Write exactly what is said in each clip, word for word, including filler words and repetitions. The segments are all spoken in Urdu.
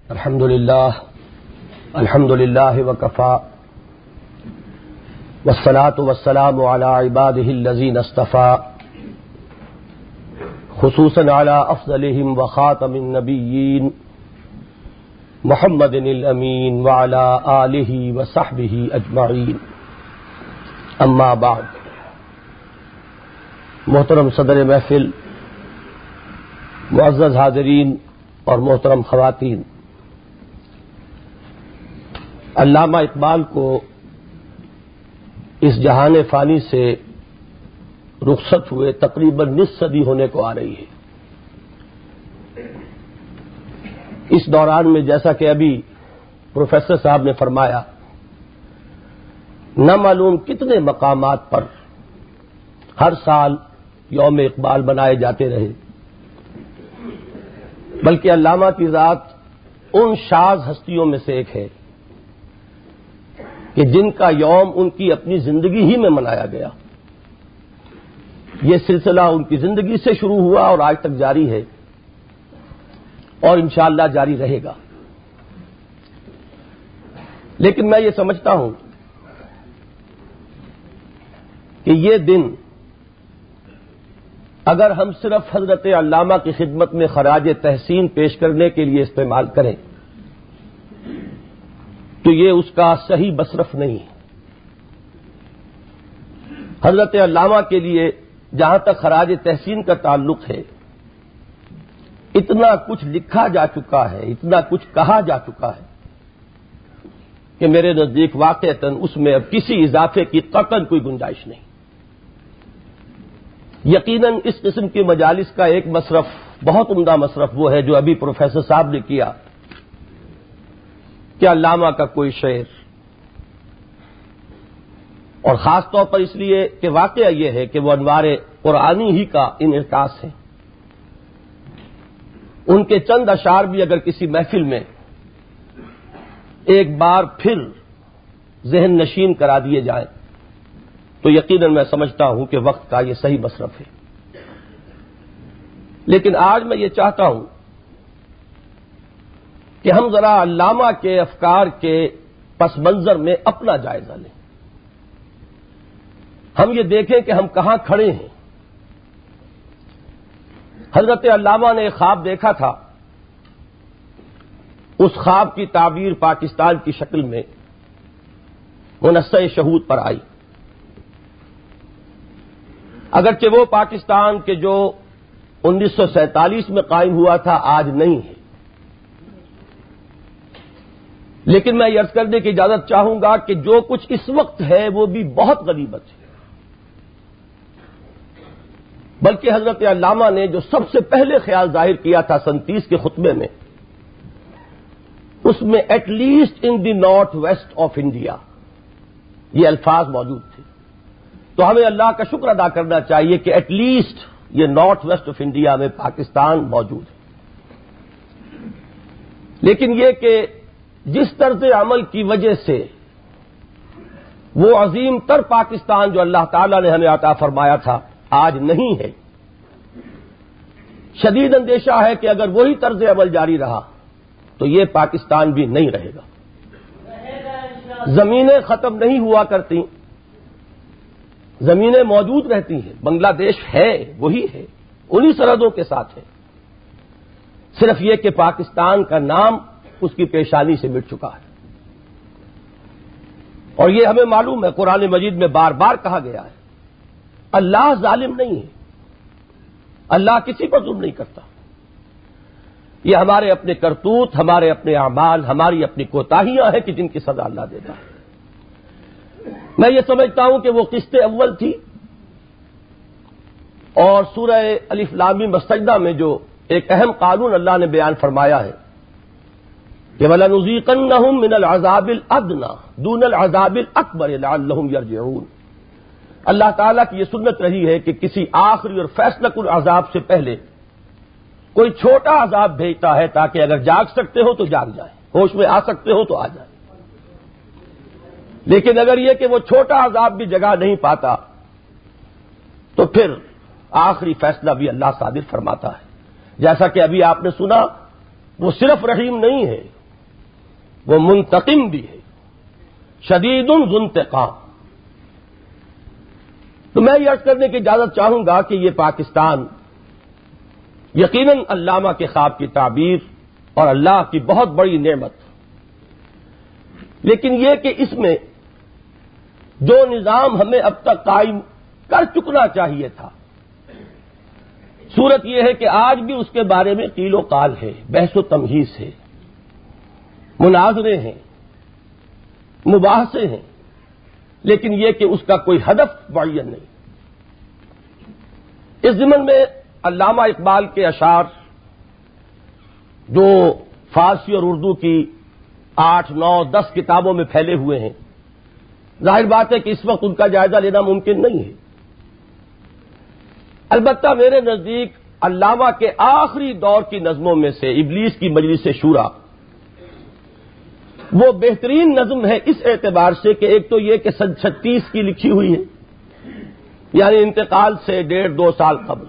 الحمد للہ الحمد للہ وکفا والصلاة والسلام علی عباده الذین اصطفى خصوصا علی افضلهم وخاتم النبیین محمد الامین وعلی آلہ وصحبہ اجمعین. اما بعد، محترم صدر محفل، معزز حاضرین اور محترم خواتین، علامہ اقبال کو اس جہان فانی سے رخصت ہوئے تقریباً نصف صدی ہونے کو آ رہی ہے. اس دوران میں جیسا کہ ابھی پروفیسر صاحب نے فرمایا، نہ معلوم کتنے مقامات پر ہر سال یوم اقبال منائے جاتے رہے، بلکہ علامہ کی ذات ان شاذ ہستیوں میں سے ایک ہے کہ جن کا یوم ان کی اپنی زندگی ہی میں منایا گیا. یہ سلسلہ ان کی زندگی سے شروع ہوا اور آج تک جاری ہے اور انشاءاللہ جاری رہے گا. لیکن میں یہ سمجھتا ہوں کہ یہ دن اگر ہم صرف حضرت علامہ کی خدمت میں خراج تحسین پیش کرنے کے لیے استعمال کریں تو یہ اس کا صحیح مصرف نہیں ہے. حضرت علامہ کے لیے جہاں تک خراج تحسین کا تعلق ہے، اتنا کچھ لکھا جا چکا ہے، اتنا کچھ کہا جا چکا ہے کہ میرے نزدیک واقعتاً اس میں اب کسی اضافے کی قطعاً کوئی گنجائش نہیں. یقیناً اس قسم کی مجالس کا ایک مصرف، بہت عمدہ مصرف، وہ ہے جو ابھی پروفیسر صاحب نے کیا کہ علامہ کا کوئی شعر، اور خاص طور پر اس لیے کہ واقعہ یہ ہے کہ وہ انوار قرآنی ہی کا انعکاس ہے. ان کے چند اشعار بھی اگر کسی محفل میں ایک بار پھر ذہن نشین کرا دیے جائیں تو یقیناً میں سمجھتا ہوں کہ وقت کا یہ صحیح مصرف ہے. لیکن آج میں یہ چاہتا ہوں کہ ہم ذرا علامہ کے افکار کے پس منظر میں اپنا جائزہ لیں. ہم یہ دیکھیں کہ ہم کہاں کھڑے ہیں. حضرت علامہ نے ایک خواب دیکھا تھا، اس خواب کی تعبیر پاکستان کی شکل میں منصہ شہود پر آئی. اگرچہ وہ پاکستان کے جو انیس سو سینتالیس میں قائم ہوا تھا آج نہیں ہے، لیکن میں یہ عرض کرنے کی اجازت چاہوں گا کہ جو کچھ اس وقت ہے وہ بھی بہت غنیمت ہے. بلکہ حضرت علامہ نے جو سب سے پہلے خیال ظاہر کیا تھا سن تیس کے خطبے میں، اس میں at least in the north west of India یہ الفاظ موجود تھے. تو ہمیں اللہ کا شکر ادا کرنا چاہیے کہ ایٹ لیسٹ یہ نارتھ ویسٹ آف انڈیا میں پاکستان موجود ہے. لیکن یہ کہ جس طرز عمل کی وجہ سے وہ عظیم تر پاکستان جو اللہ تعالی نے ہمیں عطا فرمایا تھا آج نہیں ہے، شدید اندیشہ ہے کہ اگر وہی طرز عمل جاری رہا تو یہ پاکستان بھی نہیں رہے گا. زمینیں ختم نہیں ہوا کرتی، زمینیں موجود رہتی ہیں. بنگلہ دیش ہے، وہی ہے، انہی سرحدوں کے ساتھ ہے. صرف یہ کہ پاکستان کا نام اس کی پیشانی سے مٹ چکا ہے. اور یہ ہمیں معلوم ہے، قرآن مجید میں بار بار کہا گیا ہے اللہ ظالم نہیں ہے، اللہ کسی پر ظلم نہیں کرتا. یہ ہمارے اپنے کرتوت، ہمارے اپنے اعمال، ہماری اپنی کوتاہیاں ہیں کہ جن کی سزا اللہ دیتا ہے. میں یہ سمجھتا ہوں کہ وہ قسط اول تھی، اور سورہ الف لام میم السجدہ میں جو ایک اہم قانون اللہ نے بیان فرمایا ہے کہ وَلَنُذِيقَنَّهُم مِّنَ الْعَذَابِ الْأَدْنَىٰ دُونَ الْعَذَابِ الْأَكْبَرِ لَعَلَّهُمْ يَرْجِعُونَ. اللہ تعالیٰ کی یہ سنت رہی ہے کہ کسی آخری اور فیصلہ کن عذاب سے پہلے کوئی چھوٹا عذاب بھیجتا ہے تاکہ اگر جاگ سکتے ہو تو جاگ جائیں، ہوش میں آ سکتے ہو تو آ جائیں. لیکن اگر یہ کہ وہ چھوٹا عذاب بھی جگہ نہیں پاتا تو پھر آخری فیصلہ بھی اللہ صادر فرماتا ہے. جیسا کہ ابھی آپ نے سنا، وہ صرف رحیم نہیں ہے، وہ منتقم بھی ہے، شدید ذو انتقام۔ تو میں یہ عرض کرنے کی اجازت چاہوں گا کہ یہ پاکستان یقیناً علامہ کے خواب کی تعبیر اور اللہ کی بہت بڑی نعمت، لیکن یہ کہ اس میں جو نظام ہمیں اب تک قائم کر چکنا چاہیے تھا، صورت یہ ہے کہ آج بھی اس کے بارے میں قیل و قال ہے، بحث و تمہیز ہے، مناظرے ہیں، مباحثے ہیں، لیکن یہ کہ اس کا کوئی ہدف معین نہیں۔ اس ضمن میں علامہ اقبال کے اشعار جو فارسی اور اردو کی آٹھ نو دس کتابوں میں پھیلے ہوئے ہیں، ظاہر بات ہے کہ اس وقت ان کا جائزہ لینا ممکن نہیں ہے۔ البتہ میرے نزدیک علامہ کے آخری دور کی نظموں میں سے ابلیس کی مجلس شورا وہ بہترین نظم ہے اس اعتبار سے کہ ایک تو یہ کہ سن چھتیس کی لکھی ہوئی ہے، یعنی انتقال سے ڈیڑھ دو سال قبل۔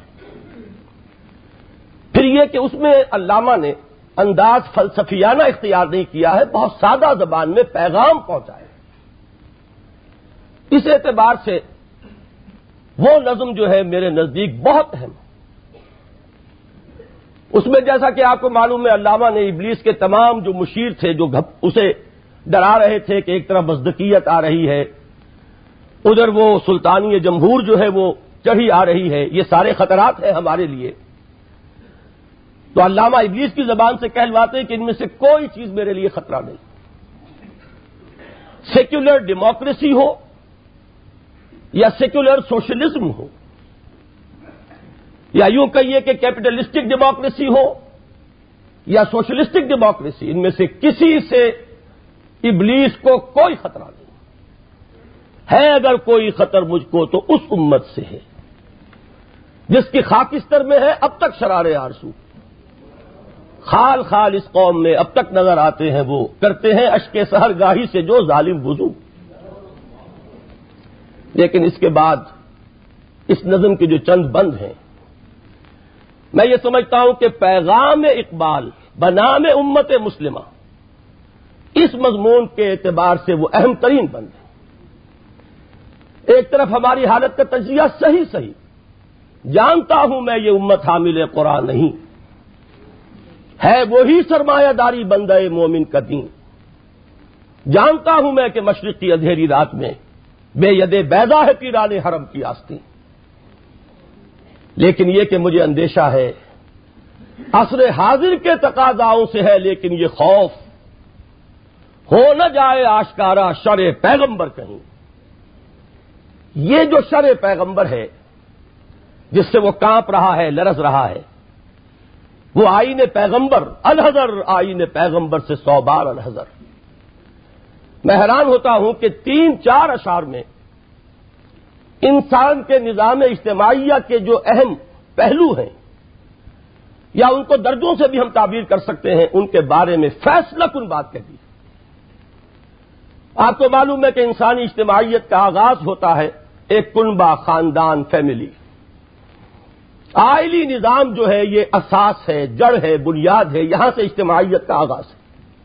پھر یہ کہ اس میں علامہ نے انداز فلسفیانہ اختیار نہیں کیا ہے، بہت سادہ زبان میں پیغام پہنچایا۔ اس اعتبار سے وہ نظم جو ہے میرے نزدیک بہت اہم ہے۔ اس میں جیسا کہ آپ کو معلوم ہے علامہ نے ابلیس کے تمام جو مشیر تھے، جو اسے ڈرا رہے تھے کہ ایک طرف مصدقیت آ رہی ہے، ادھر وہ سلطانی جمہور جو ہے وہ چڑھی آ رہی ہے، یہ سارے خطرات ہیں ہمارے لیے، تو علامہ ابلیس کی زبان سے کہلواتے ہیں کہ ان میں سے کوئی چیز میرے لیے خطرہ نہیں۔ سیکولر ڈیموکریسی ہو یا سیکولر سوشلزم ہو، یا یوں کہیے کہ کیپٹلسٹک ڈیموکریسی ہو یا سوشلسٹک ڈیموکریسی، ان میں سے کسی سے ابلیس کو کوئی خطرہ نہیں ہے۔ اگر کوئی خطر مجھ کو تو اس امت سے ہے جس کی خاکستر میں ہے اب تک شرار آرزو، خال خال اس قوم میں اب تک نظر آتے ہیں، وہ کرتے ہیں اشک سحر گاہی سے جو ظالم وضو۔ لیکن اس کے بعد اس نظم کے جو چند بند ہیں، میں یہ سمجھتا ہوں کہ پیغام اقبال بنام امت مسلمہ اس مضمون کے اعتبار سے وہ اہم ترین بند ہے۔ ایک طرف ہماری حالت کا تجزیہ صحیح صحیح، جانتا ہوں میں یہ امت حامل قرآن نہیں ہے، وہی سرمایہ داری بندہ مومن کا دین، جانتا ہوں میں کہ مشرق کی اندھیری رات میں بے ید بیضا ہے پیران حرم کی آستین، لیکن یہ کہ مجھے اندیشہ ہے عصر حاضر کے تقاضاؤں سے ہے، لیکن یہ خوف ہو نہ جائے آشکارا شرع پیغمبر کہیں۔ یہ جو شرع پیغمبر ہے جس سے وہ کانپ رہا ہے، لرز رہا ہے، وہ آئین پیغمبر الحذر، آئین پیغمبر سے سو بار الحذر۔ میں حیران ہوتا ہوں کہ تین چار اشعار میں انسان کے نظام اجتماعیہ کے جو اہم پہلو ہیں، یا ان کو درجوں سے بھی ہم تعبیر کر سکتے ہیں، ان کے بارے میں فیصلہ کن بات کہہ دی۔ آپ کو معلوم ہے کہ انسانی اجتماعیت کا آغاز ہوتا ہے ایک کنبہ، خاندان، فیملی۔ آئلی نظام جو ہے یہ اساس ہے، جڑ ہے، بنیاد ہے، یہاں سے اجتماعیت کا آغاز ہے،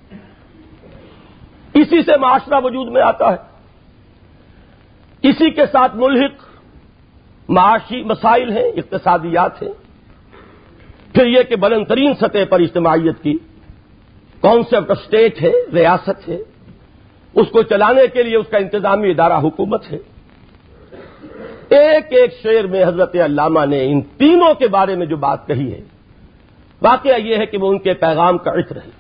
اسی سے معاشرہ وجود میں آتا ہے، اسی کے ساتھ ملحق معاشی مسائل ہیں، اقتصادیات ہیں، پھر یہ کہ بلند ترین سطح پر اجتماعیت کی کانسیپٹ آف اسٹیٹ ہے، ریاست ہے، اس کو چلانے کے لیے اس کا انتظامی ادارہ حکومت ہے۔ ایک ایک شعر میں حضرت علامہ نے ان تینوں کے بارے میں جو بات کہی ہے، واقعہ یہ ہے کہ وہ ان کے پیغام کا عطر ہے۔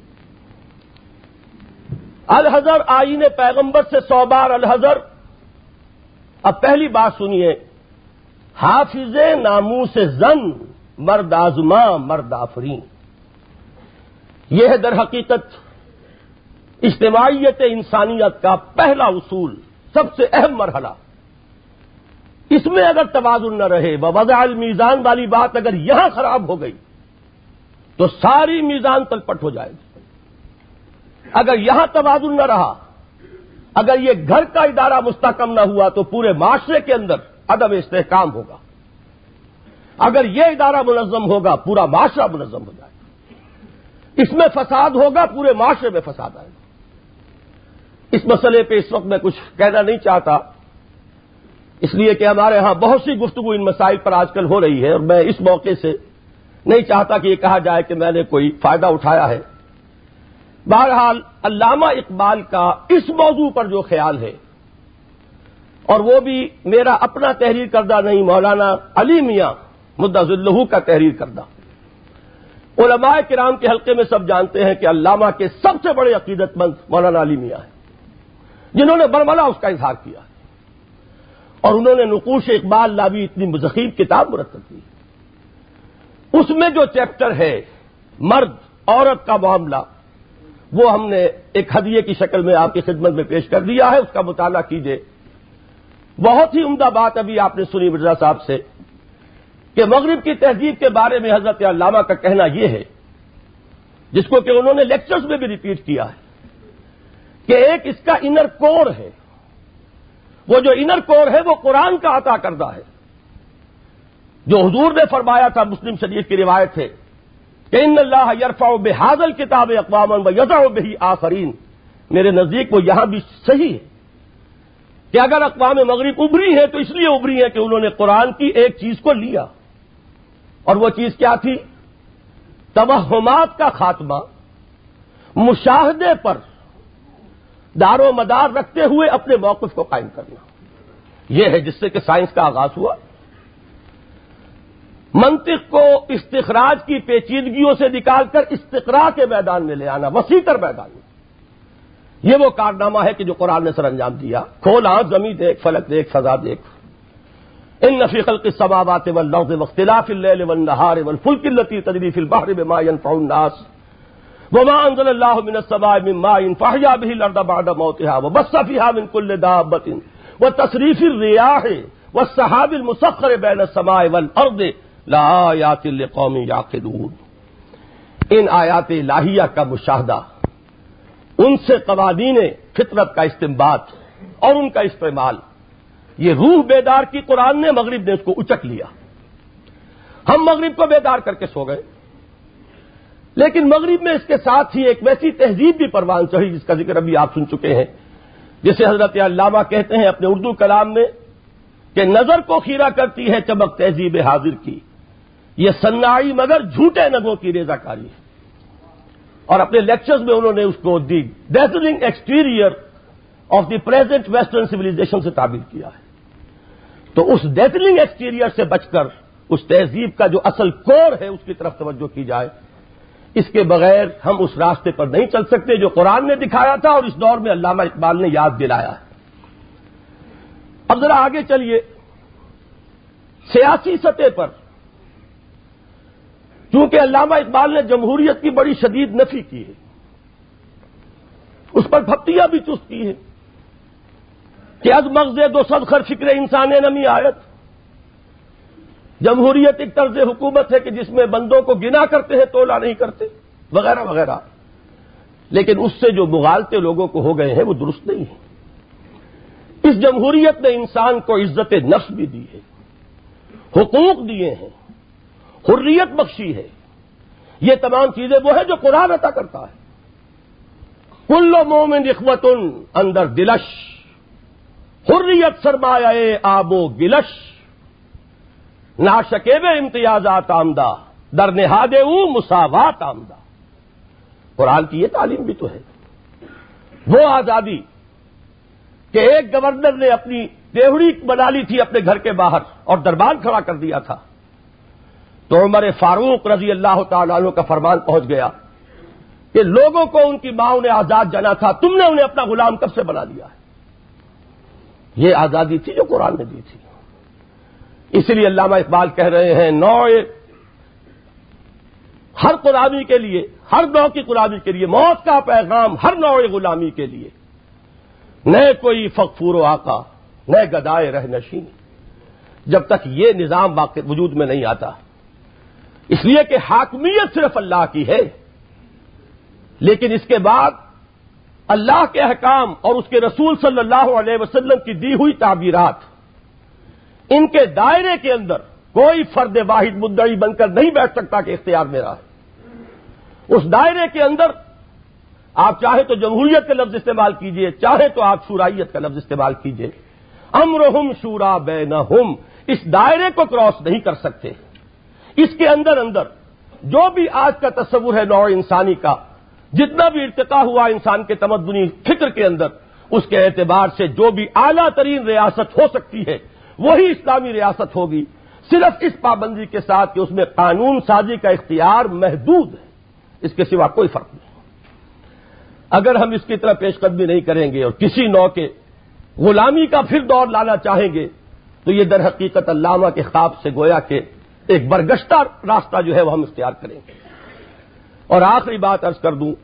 الحذر، آئین پیغمبر سے سو بار الحذر۔ اب پہلی بات سنیے، حافظ ناموس زن مرد آزماں مرد آفرین۔ یہ ہے در حقیقت اجتماعیت انسانیت کا پہلا اصول، سب سے اہم مرحلہ۔ اس میں اگر توازن نہ رہے، ووضع المیزان والی بات اگر یہاں خراب ہو گئی تو ساری میزان تلپٹ ہو جائے گی۔ اگر یہاں توازن نہ رہا، اگر یہ گھر کا ادارہ مستحکم نہ ہوا تو پورے معاشرے کے اندر عدم استحکام ہوگا۔ اگر یہ ادارہ منظم ہوگا، پورا معاشرہ منظم ہو جائے گا۔ اس میں فساد ہوگا، پورے معاشرے میں فساد آئے گا۔ اس مسئلے پہ اس وقت میں کچھ کہنا نہیں چاہتا، اس لیے کہ ہمارے ہاں بہت سی گفتگو ان مسائل پر آج کل ہو رہی ہے، اور میں اس موقع سے نہیں چاہتا کہ یہ کہا جائے کہ میں نے کوئی فائدہ اٹھایا ہے۔ بہرحال علامہ اقبال کا اس موضوع پر جو خیال ہے، اور وہ بھی میرا اپنا تحریر کردہ نہیں، مولانا علی میاں مدّ ظلہ کا تحریر کردہ، علماء کرام کے حلقے میں سب جانتے ہیں کہ علامہ کے سب سے بڑے عقیدت مند مولانا علی میاں ہیں، جنہوں نے برملا اس کا اظہار کیا، اور انہوں نے نقوش اقبال نامی اتنی مزخرف کتاب مرتب کی۔ اس میں جو چیپٹر ہے مرد عورت کا معاملہ، وہ ہم نے ایک ہدیے کی شکل میں آپ کی خدمت میں پیش کر دیا ہے، اس کا مطالعہ کیجئے۔ بہت ہی عمدہ بات ابھی آپ نے سنی مرزا صاحب سے کہ مغرب کی تہذیب کے بارے میں حضرت علامہ کا کہنا یہ ہے، جس کو کہ انہوں نے لیکچرز میں بھی ریپیٹ کیا ہے، کہ ایک اس کا انر کور ہے، وہ جو انر کور ہے وہ قرآن کا عطا کردہ ہے، جو حضور نے فرمایا تھا، مسلم شریف کی روایت ہے کہ ان اللہ یرفع بہذا الکتاب اقواما ویضع بہ آخرین۔ میرے نزدیک وہ یہاں بھی صحیح ہے کہ اگر اقوام مغرب ابری ہے تو اس لیے ابری ہے کہ انہوں نے قرآن کی ایک چیز کو لیا، اور وہ چیز کیا تھی؟ توہمات کا خاتمہ، مشاہدے پر دار و مدار رکھتے ہوئے اپنے موقف کو قائم کرنا۔ یہ ہے جس سے کہ سائنس کا آغاز ہوا۔ منطق کو استخراج کی پیچیدگیوں سے نکال کر استقراء کے میدان میں لے آنا، وسیع تر میدان میں، یہ وہ کارنامہ ہے کہ جو قرآن نے سر انجام دیا۔ کھول آنکھ، زمین دیکھ، فلک دیکھ، فضا دیکھ۔ ان فی خلق السماوات والارض واختلاف اللیل والنہار والفلک التی تجری فی البحر بما ينفع الناس وما انزل اللہ من السماء من ماء فاحیا به الارض بعد موتها وبث فیہا من کل دابۃ وتصریف الریاح والسحاب المسخر بین السماء والارض لآیات لقوم یعقلون۔ ان آیات الہیہ کا مشاہدہ، ان سے قوانین فطرت کا استنباط اور ان کا استعمال، یہ روح بیدار کی قرآن نے، مغرب نے اس کو اچک لیا۔ ہم مغرب کو بیدار کر کے سو گئے، لیکن مغرب میں اس کے ساتھ ہی ایک ویسی تہذیب بھی پروان چڑھی جس کا ذکر ابھی آپ سن چکے ہیں، جسے حضرت علامہ کہتے ہیں اپنے اردو کلام میں کہ نظر کو خیرہ کرتی ہے چمک تہذیب حاضر کی، یہ صناعی مگر جھوٹے نگوں کی ریزہ کاری ہے۔ اور اپنے لیکچرز میں انہوں نے اس کو the dazzling exterior of the present western civilisation سے تعبیر کیا ہے۔ تو اس ڈیزلنگ ایکسٹیریئر سے بچ کر اس تہذیب کا جو اصل کور ہے اس کی طرف توجہ کی جائے، اس کے بغیر ہم اس راستے پر نہیں چل سکتے جو قرآن نے دکھایا تھا اور اس دور میں علامہ اقبال نے یاد دلایا ہے۔ اب ذرا آگے چلیے۔ سیاسی سطح پر چونکہ علامہ اقبال نے جمہوریت کی بڑی شدید نفی کی ہے، اس پر پھپتیاں بھی چست کی ہیں کہ از مغز دو صد خر فکر انسان نمی آیت، جمہوریت ایک طرز حکومت ہے کہ جس میں بندوں کو گنا کرتے ہیں، تولا نہیں کرتے، وغیرہ وغیرہ۔ لیکن اس سے جو مغالطے لوگوں کو ہو گئے ہیں وہ درست نہیں ہے۔ اس جمہوریت نے انسان کو عزت نفس بھی دی ہے، حقوق دیے ہیں، حریت بخشی ہے، یہ تمام چیزیں وہ ہیں جو قرآن عطا کرتا ہے۔ کل مومن اخوۃ اندر دلش، حریت سرمایہ آب و گلش، ناشکیب امتیازات آمدہ در نہاد او مساوات آمدہ۔ قرآن کی یہ تعلیم بھی تو ہے۔ وہ آزادی کہ ایک گورنر نے اپنی دیہڑی بنا لی تھی اپنے گھر کے باہر اور دربان کھڑا کر دیا تھا، تو عمر فاروق رضی اللہ تعالیٰ عنہ کا فرمان پہنچ گیا کہ لوگوں کو ان کی ماں نے آزاد جانا تھا، تم نے انہیں اپنا غلام کب سے بنا لیا ہے؟ یہ آزادی تھی جو قرآن نے دی تھی۔ اس لیے علامہ اقبال کہہ رہے ہیں نوع ہر غلامی کے لیے، ہر نوع کی غلامی کے لیے موت کا پیغام، ہر نوع غلامی کے لیے، نہ کوئی فغفور و آقا، نہ گدائے رہ نشین، جب تک یہ نظام واقع وجود میں نہیں آتا۔ اس لیے کہ حاکمیت صرف اللہ کی ہے، لیکن اس کے بعد اللہ کے احکام اور اس کے رسول صلی اللہ علیہ وسلم کی دی ہوئی تعبیرات، ان کے دائرے کے اندر کوئی فرد واحد مدعی بن کر نہیں بیٹھ سکتا کہ اختیار میرا ہے۔ اس دائرے کے اندر آپ چاہیں تو جمہوریت کا لفظ استعمال کیجئے، چاہیں تو آپ شورائیت کا لفظ استعمال کیجئے، امرہم شورا بینہم، اس دائرے کو کراس نہیں کر سکتے۔ اس کے اندر اندر جو بھی آج کا تصور ہے نوع انسانی کا، جتنا بھی ارتقا ہوا انسان کے تمدنی فکر کے اندر، اس کے اعتبار سے جو بھی اعلیٰ ترین ریاست ہو سکتی ہے وہی اسلامی ریاست ہوگی، صرف اس پابندی کے ساتھ کہ اس میں قانون سازی کا اختیار محدود ہے، اس کے سوا کوئی فرق نہیں۔ اگر ہم اس کی طرح پیش قدمی نہیں کریں گے اور کسی نوع کے غلامی کا پھر دور لانا چاہیں گے تو یہ در حقیقت علامہ کے خواب سے گویا کہ ایک برگشتہ راستہ جو ہے وہ ہم اختیار کریں گے۔ اور آخری بات عرض کر دوں،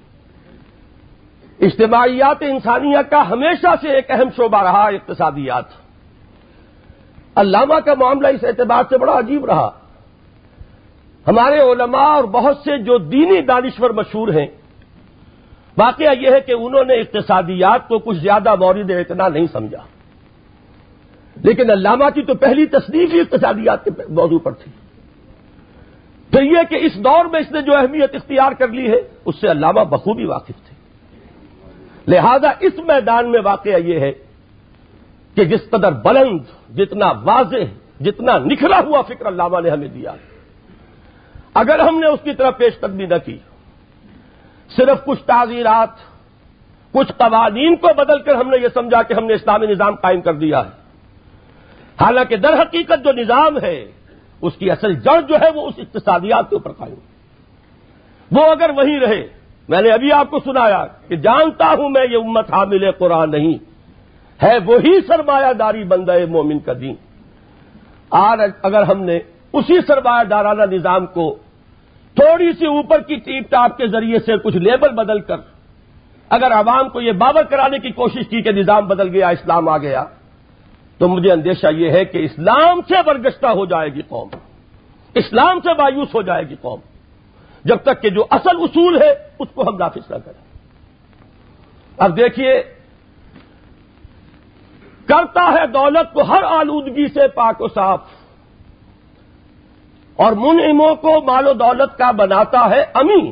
اجتماعیات انسانیہ کا ہمیشہ سے ایک اہم شعبہ رہا اقتصادیات۔ علامہ کا معاملہ اس اعتبار سے بڑا عجیب رہا، ہمارے علماء اور بہت سے جو دینی دانشور مشہور ہیں، واقعہ یہ ہے کہ انہوں نے اقتصادیات کو کچھ زیادہ مورد اعتنا نہیں سمجھا، لیکن علامہ کی تو پہلی تصنیف ہی اقتصادیات کے موضوع پر تھی۔ پھر یہ کہ اس دور میں اس نے جو اہمیت اختیار کر لی ہے اس سے علامہ بخوبی واقف تھے، لہذا اس میدان میں واقعہ یہ ہے کہ جس قدر بلند، جتنا واضح، جتنا نکھرا ہوا فکر علامہ نے ہمیں دیا، اگر ہم نے اس کی طرف پیش قدمی نہ کی، صرف کچھ تعزیرات، کچھ قوانین کو بدل کر ہم نے یہ سمجھا کہ ہم نے اسلامی نظام قائم کر دیا ہے، حالانکہ در حقیقت جو نظام ہے اس کی اصل جڑ جو ہے وہ اس اقتصادیات کے اوپر قائم ہے۔ وہ اگر وہیں رہے، میں نے ابھی آپ کو سنایا کہ جانتا ہوں میں یہ امت حامل قرآن نہیں ہے، وہی سرمایہ داری بندہ مومن کا دین۔ آج اگر ہم نے اسی سرمایہ دارانہ نظام کو تھوڑی سی اوپر کی ٹیپ ٹاپ کے ذریعے سے کچھ لیبل بدل کر اگر عوام کو یہ باور کرانے کی کوشش کی کہ نظام بدل گیا، اسلام آ گیا، تو مجھے اندیشہ یہ ہے کہ اسلام سے برگشتہ ہو جائے گی قوم، اسلام سے مایوس ہو جائے گی قوم، جب تک کہ جو اصل اصول ہے اس کو ہم نافذ نہ کریں۔ اب دیکھیے، کرتا ہے دولت کو ہر آلودگی سے پاک و صاف، اور منعموں کو مال و دولت کا بناتا ہے امین۔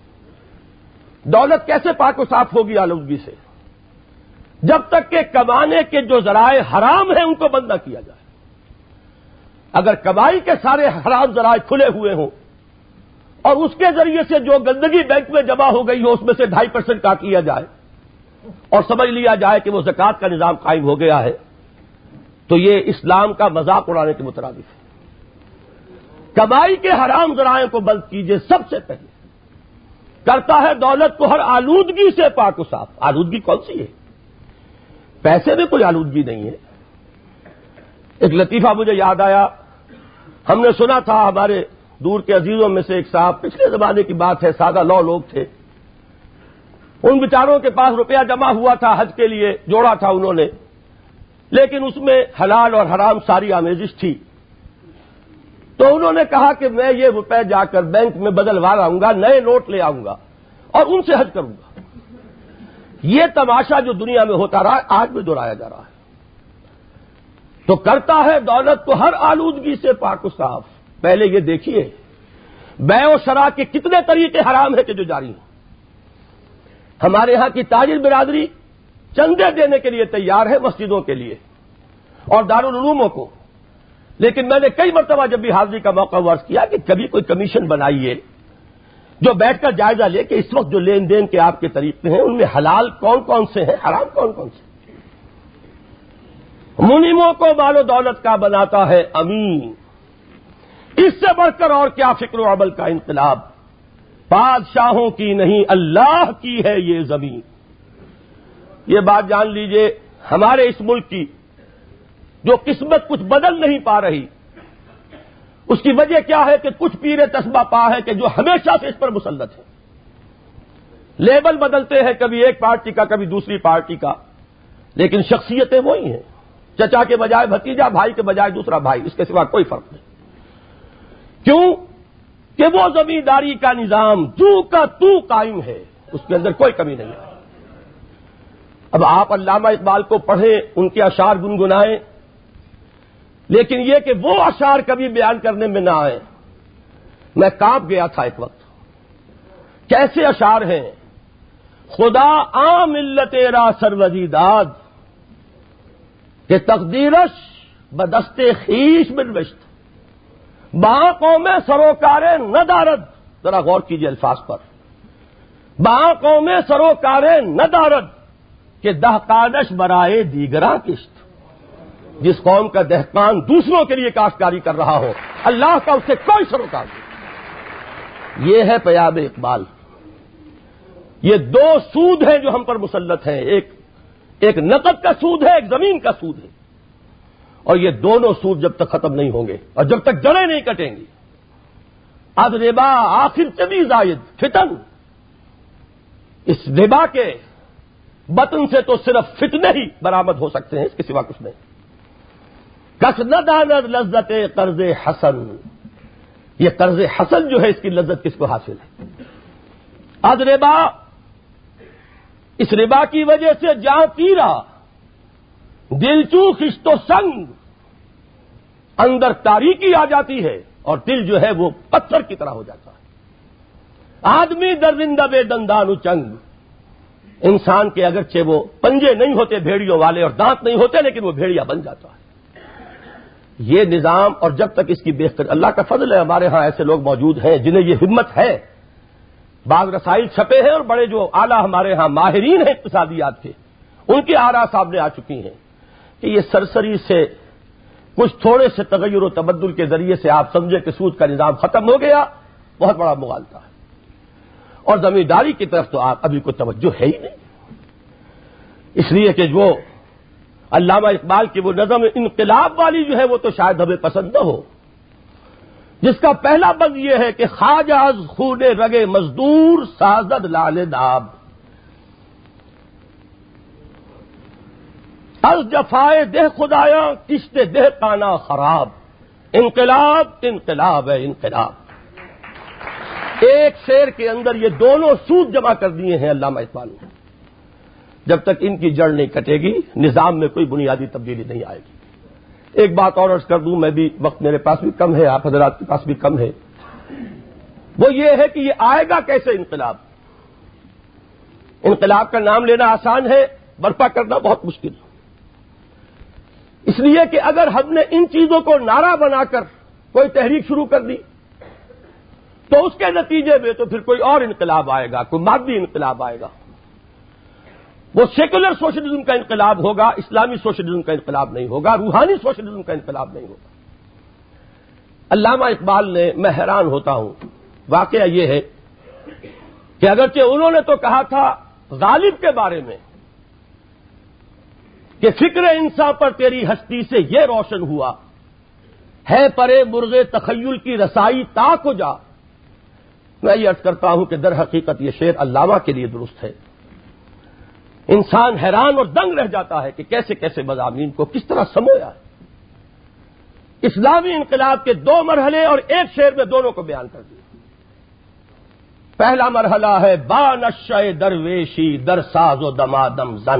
دولت کیسے پاک و صاف ہوگی آلودگی سے؟ جب تک کہ کمانے کے جو ذرائع حرام ہیں ان کو بند نہ کیا جائے۔ اگر کمائی کے سارے حرام ذرائع کھلے ہوئے ہوں اور اس کے ذریعے سے جو گندگی بینک میں جمع ہو گئی ہو اس میں سے ڈھائی پرسنٹ کاٹ لیا جائے اور سمجھ لیا جائے کہ وہ زکوٰۃ کا نظام قائم ہو گیا ہے، تو یہ اسلام کا مذاق اڑانے کے مترادف ہے۔ کمائی کے حرام ذرائع کو بند کیجئے سب سے پہلے۔ کرتا ہے دولت کو ہر آلودگی سے پاک و صاف۔ آلودگی کون سی ہے؟ پیسے میں کوئی آلودگی نہیں ہے۔ ایک لطیفہ مجھے یاد آیا، ہم نے سنا تھا، ہمارے دور کے عزیزوں میں سے ایک صاحب، پچھلے زمانے کی بات ہے، سادہ لو لوگ تھے، ان بیچاروں کے پاس روپیہ جمع ہوا تھا، حج کے لیے جوڑا تھا انہوں نے، لیکن اس میں حلال اور حرام ساری آمیزش تھی۔ تو انہوں نے کہا کہ میں یہ روپے جا کر بینک میں بدلوا لاؤں گا، نئے نوٹ لے آؤں گا اور ان سے حج کروں گا۔ یہ تماشا جو دنیا میں ہوتا رہا آج بھی دہرایا جا رہا ہے۔ تو کرتا ہے دولت کو ہر آلودگی سے پاک و صاف۔ پہلے یہ دیکھیے بیع و شراء کے کتنے طریقے حرام ہیں کہ جو جاری ہیں۔ ہمارے ہاں کی تاجر برادری چندے دینے کے لیے تیار ہے مسجدوں کے لیے اور دارالعلوموں کو، لیکن میں نے کئی مرتبہ جب بھی حاضری کا موقع عرض کیا کہ کبھی کوئی کمیشن بنائیے جو بیٹھ کر جائزہ لے کہ اس وقت جو لین دین کے آپ کے طریقے ہیں ان میں حلال کون کون سے ہیں، حرام کون کون سے۔ منعموں کو مال و دولت کا بناتا ہے امین۔ اس سے بڑھ کر اور کیا فکر و عمل کا انقلاب۔ بادشاہوں کی نہیں اللہ کی ہے یہ زمین۔ یہ بات جان لیجئے، ہمارے اس ملک کی جو قسمت کچھ بدل نہیں پا رہی، اس کی وجہ کیا ہے کہ کچھ پیر تسبہ پا ہے کہ جو ہمیشہ سے اس پر مسلط ہے۔ لیبل بدلتے ہیں، کبھی ایک پارٹی کا کبھی دوسری پارٹی کا، لیکن شخصیتیں وہی ہیں، چچا کے بجائے بھتیجا، بھائی کے بجائے دوسرا بھائی، اس کے سوا کوئی فرق نہیں۔ کیوں کہ وہ زمینداری کا نظام جو کا تو قائم ہے، اس کے اندر کوئی کمی نہیں ہے۔ اب آپ علامہ اقبال کو پڑھیں، ان کے اشعار گنگنائیں، لیکن یہ کہ وہ اشعار کبھی بیان کرنے میں نہ آئے۔ میں کانپ گیا تھا ایک وقت، کیسے اشعار ہیں، خدا عام ملت را سروزی داد کہ تقدیرش بدست خیش بنوشت با قوم سروکار ندارد. ذرا غور کیجیے الفاظ پر. با قوم سروکار ندارد کہ دہقانش برائے دیگراں کشت. جس قوم کا دہقان دوسروں کے لیے کاشتکاری کر رہا ہو اللہ کا اس سے کوئی سروکار نہیں. یہ ہے پیام اقبال. یہ دو سود ہیں جو ہم پر مسلط ہیں. ایک ایک نقد کا سود ہے, ایک زمین کا سود ہے. اور یہ دونوں سود جب تک ختم نہیں ہوں گے اور جب تک جڑیں نہیں کٹیں گی. اد ربا آخر چبی زائد فتن. اس ربا کے بطن سے تو صرف فتنے ہی برآمد ہو سکتے ہیں, اس کے سوا کچھ نہیں. کس نہ داند لذت قرض حسن. یہ قرض حسن جو ہے اس کی لذت کس کو حاصل ہے؟ اد ربا, اس ربا کی وجہ سے جاں تیرا دل چو خشت و سنگ. اندر تاریکی آ جاتی ہے اور دل جو ہے وہ پتھر کی طرح ہو جاتا ہے. آدمی درندہ بے دندان چنگ. انسان کے اگرچہ وہ پنجے نہیں ہوتے بھیڑیوں والے اور دانت نہیں ہوتے لیکن وہ بھیڑیا بن جاتا ہے. یہ نظام, اور جب تک اس کی بہتر, اللہ کا فضل ہے ہمارے ہاں ایسے لوگ موجود ہیں جنہیں یہ ہمت ہے. بعض رسائل چھپے ہیں اور بڑے جو اعلیٰ ہمارے ہاں ماہرین ہیں اقتصادیات کے, ان کی آراء سامنے آ چکی ہیں کہ یہ سرسری سے کچھ تھوڑے سے تغیر و تبدل کے ذریعے سے آپ سمجھے کہ سود کا نظام ختم ہو گیا, بہت بڑا مغالطہ ہے. اور زمینداری کی طرف تو آپ ابھی کوئی توجہ ہے ہی نہیں. اس لیے کہ جو علامہ اقبال کی وہ نظم انقلاب والی جو ہے وہ تو شاید ہمیں پسند نہ ہو, جس کا پہلا بند یہ ہے کہ خواجہ از خون رگے مزدور سازد لال ناب. از جفائے دہ خدایا کشت دہ کانا خراب. انقلاب انقلاب ہے انقلاب. ایک شعر کے اندر یہ دونوں سود جمع کر دیے ہیں علامہ اقبال نے. جب تک ان کی جڑ نہیں کٹے گی نظام میں کوئی بنیادی تبدیلی نہیں آئے گی. ایک بات اور عرض کر دوں, میں بھی وقت میرے پاس بھی کم ہے, آپ حضرات کے پاس بھی کم ہے. وہ یہ ہے کہ یہ آئے گا کیسے انقلاب. انقلاب کا نام لینا آسان ہے, برپا کرنا بہت مشکل. اس لیے کہ اگر ہم نے ان چیزوں کو نعرہ بنا کر کوئی تحریک شروع کر دی تو اس کے نتیجے میں تو پھر کوئی اور انقلاب آئے گا, کوئی مادی انقلاب آئے گا. وہ سیکولر سوشلزم کا انقلاب ہوگا, اسلامی سوشلزم کا انقلاب نہیں ہوگا, روحانی سوشلزم کا انقلاب نہیں ہوگا. علامہ اقبال نے, میں حیران ہوتا ہوں, واقعہ یہ ہے کہ اگرچہ انہوں نے تو کہا تھا غالب کے بارے میں کہ فکر انسان پر تیری ہستی سے یہ روشن ہوا ہے پرے مرغے تخیل کی رسائی تاک ہو جا. میں یہ عرض کرتا ہوں کہ در حقیقت یہ شعر علامہ کے لیے درست ہے. انسان حیران اور دنگ رہ جاتا ہے کہ کیسے کیسے مضامین کو کس طرح سمویا ہے. اسلامی انقلاب کے دو مرحلے اور ایک شعر میں دونوں کو بیان کر دیا. پہلا مرحلہ ہے با نشہ درویشی در ساز و دمادم زن.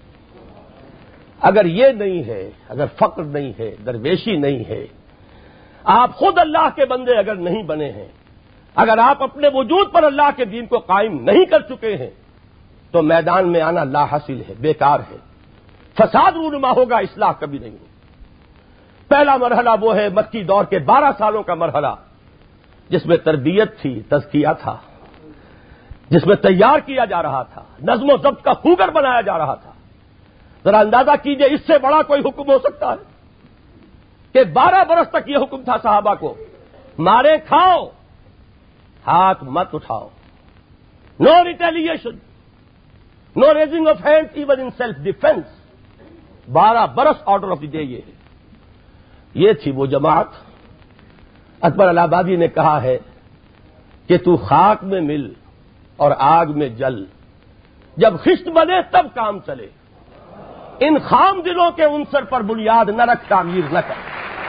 اگر یہ نہیں ہے, اگر فقر نہیں ہے, درویشی نہیں ہے, آپ خود اللہ کے بندے اگر نہیں بنے ہیں, اگر آپ اپنے وجود پر اللہ کے دین کو قائم نہیں کر چکے ہیں تو میدان میں آنا لا حاصل ہے, بیکار ہے. فساد رونما ہوگا, اصلاح کبھی نہیں ہوگی. پہلا مرحلہ وہ ہے مکی دور کے بارہ سالوں کا مرحلہ جس میں تربیت تھی, تزکیہ تھا, جس میں تیار کیا جا رہا تھا, نظم و ضبط کا خوگر بنایا جا رہا تھا. ذرا اندازہ کیجئے اس سے بڑا کوئی حکم ہو سکتا ہے کہ بارہ برس تک یہ حکم تھا صحابہ کو, مارے کھاؤ, ہاتھ مت اٹھاؤ, no retaliation, no raising of hand even in self defence. بارہ برس آرڈر آف دی ڈے یہ ہے. یہ تھی وہ جماعت. اکبر الہ آبادی نے کہا ہے کہ تو خاک میں مل اور آگ میں جل, جب خشت بنے تب کام چلے. ان خام دلوں کے عنصر پر بنیاد نہ رکھ, تعمیر نہ کر.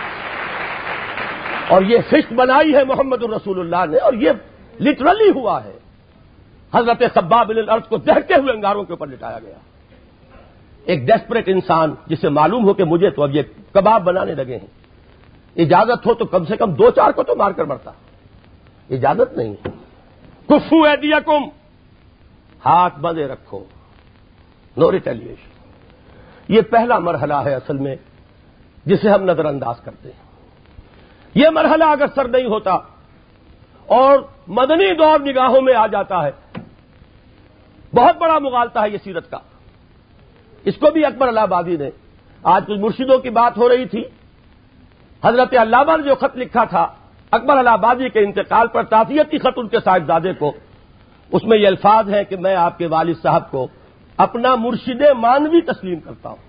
اور یہ خشت بنائی ہے محمد الرسول اللہ نے, اور یہ لٹرلی ہوا ہے. حضرت خباب بن الارض کو دہتے ہوئے انگاروں کے اوپر لٹایا گیا. ایک ڈیسپریٹ انسان جسے معلوم ہو کہ مجھے تو اب یہ کباب بنانے لگے ہیں, اجازت ہو تو کم سے کم دو چار کو تو مار کر مرتا. اجازت نہیں. کفو ایدیکم, ہاتھ بندے رکھو، نو ریٹیلیشن۔ یہ پہلا مرحلہ ہے اصل میں جسے ہم نظر انداز کرتے ہیں۔ یہ مرحلہ اگر سر نہیں ہوتا اور مدنی دور نگاہوں میں آ جاتا ہے، بہت بڑا مغالطہ ہے یہ سیرت کا۔ اس کو بھی اکبر الہ آبادی نے، آج کچھ مرشدوں کی بات ہو رہی تھی، حضرت علامہ نے جو خط لکھا تھا اکبر الہ آبادی کے انتقال پر، تعزیتی خط ان کے صاحبزادے کو، اس میں یہ الفاظ ہیں کہ میں آپ کے والد صاحب کو اپنا مرشد مانوی تسلیم کرتا ہوں۔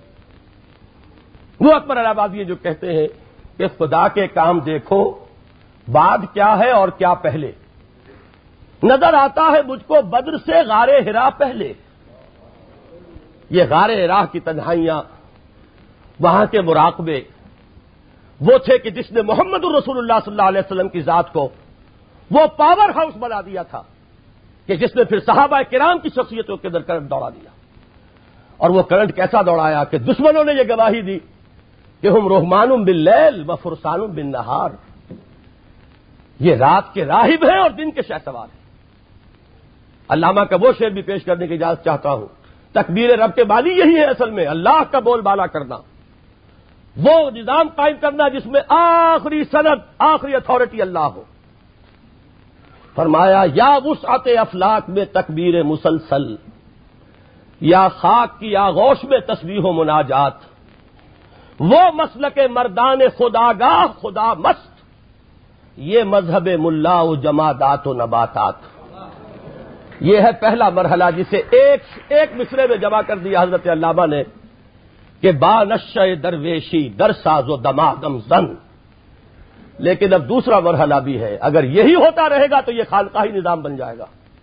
وہ اکبر الہ آبادی جو کہتے ہیں کہ خدا کے کام دیکھو، بعد کیا ہے اور کیا پہلے، نظر آتا ہے مجھ کو بدر سے غار حرا پہلے۔ یہ غار حرا کی تنہائیاں، وہاں کے مراقبے، وہ تھے کہ جس نے محمد الرسول اللہ صلی اللہ علیہ وسلم کی ذات کو وہ پاور ہاؤس بنا دیا تھا کہ جس نے پھر صحابہ کرام کی شخصیتوں کے اندر کرنٹ دوڑا دیا۔ اور وہ کرنٹ کیسا دوڑایا کہ دشمنوں نے یہ گواہی دی کہ ہم رحمان باللیل و فرسان بالنہار، یہ رات کے راہب ہیں اور دن کے شہسوار ہیں۔ علامہ کا وہ شعر بھی پیش کرنے کی اجازت چاہتا ہوں، تکبیر رب کے بالی یہی ہے اصل میں، اللہ کا بول بالا کرنا، وہ نظام قائم کرنا جس میں آخری سند، آخری اتھارٹی اللہ ہو۔ فرمایا یا وسعت افلاک میں تکبیر مسلسل، یا خاک کی آغوش میں تسبیح و مناجات، وہ مسلک مردان خداگاہ خدا مست، یہ مذہب ملا و جمادات و نباتات۔ یہ ہے پہلا مرحلہ جسے ایک ایک مصرے میں جمع کر دیا حضرت علامہ نے کہ با نشہ درویشی در ساز و دمادم زن۔ لیکن اب دوسرا مرحلہ بھی ہے، اگر یہی ہوتا رہے گا تو یہ خانقاہی نظام بن جائے گا۔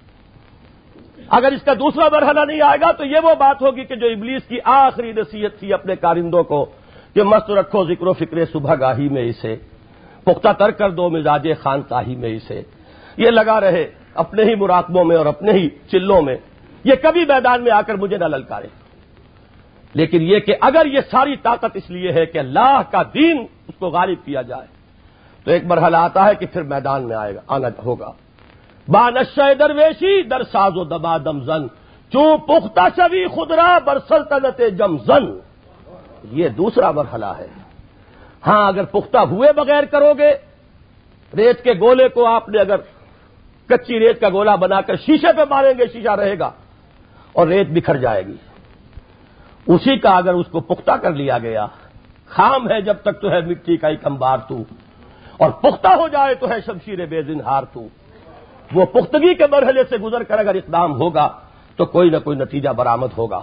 اگر اس کا دوسرا مرحلہ نہیں آئے گا تو یہ وہ بات ہوگی کہ جو ابلیس کی آخری نصیحت تھی اپنے کارندوں کو کہ مست رکھو ذکر و فکر صبح گاہی میں اسے، پختہ تر کر دو مزاج خانقاہی میں اسے، یہ لگا رہے اپنے ہی مراقبوں میں اور اپنے ہی چلوں میں، یہ کبھی میدان میں آ کر مجھے نہ للکارے۔ لیکن یہ کہ اگر یہ ساری طاقت اس لیے ہے کہ اللہ کا دین اس کو غالب کیا جائے، تو ایک مرحلہ آتا ہے کہ پھر میدان میں آئے گا، آنا ہوگا۔ بانشہ درویشی در ساز و دمادم زن، چوں پختہ شوی خدرا بر سلطنت جم زن، یہ دوسرا مرحلہ ہے۔ ہاں اگر پختہ ہوئے بغیر کرو گے، ریت کے گولے کو آپ نے اگر کچی ریت کا گولا بنا کر شیشے پہ ماریں گے، شیشہ رہے گا اور ریت بکھر جائے گی۔ اسی کا اگر اس کو پختہ کر لیا گیا، خام ہے جب تک تو ہے مٹی کا ایک انبار تو، اور پختہ ہو جائے تو ہے شمشیر بے زنہار تو، وہ پختگی کے مرحلے سے گزر کر اگر اقدام ہوگا تو کوئی نہ کوئی نتیجہ برآمد ہوگا۔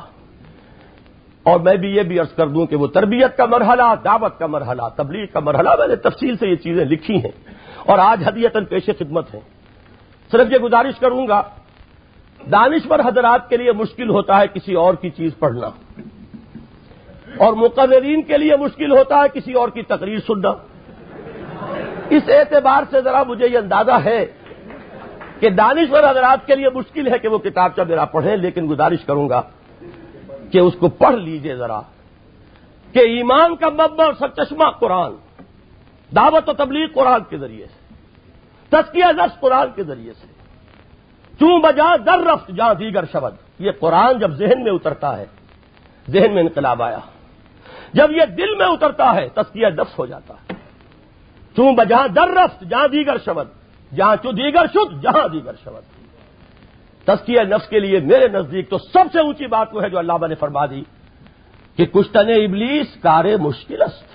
اور میں بھی یہ بھی عرض کر دوں کہ وہ تربیت کا مرحلہ، دعوت کا مرحلہ، تبلیغ کا مرحلہ، میں نے تفصیل سے یہ چیزیں لکھی ہیں اور آج ہدیتاً پیش خدمت ہیں۔ صرف یہ گزارش کروں گا، دانشور حضرات کے لیے مشکل ہوتا ہے کسی اور کی چیز پڑھنا، اور مقررین کے لیے مشکل ہوتا ہے کسی اور کی تقریر سننا۔ اس اعتبار سے ذرا مجھے یہ اندازہ ہے کہ دانشور حضرات کے لیے مشکل ہے کہ وہ کتابچہ میرا پڑھیں، لیکن گزارش کروں گا کہ اس کو پڑھ لیجئے ذرا، کہ ایمان کا مبدأ اور سرچشمہ قرآن، دعوت و تبلیغ قرآن کے ذریعے سے، تزکیہ نفس قرآن کے ذریعے سے، چوں بجا در رفت جہاں دیگر شبد، یہ قرآن جب ذہن میں اترتا ہے، ذہن میں انقلاب آیا، جب یہ دل میں اترتا ہے تزکیہ نفس ہو جاتا ہے۔ چوں بجا در رفت جہاں دیگر شبد، جہاں چوں دیگر شد جہاں دیگر شبد۔ تزکیہ نفس کے لیے میرے نزدیک تو سب سے اونچی بات وہ ہے جو علامہ نے فرما دی کہ کشتن ابلیس کار مشکل است،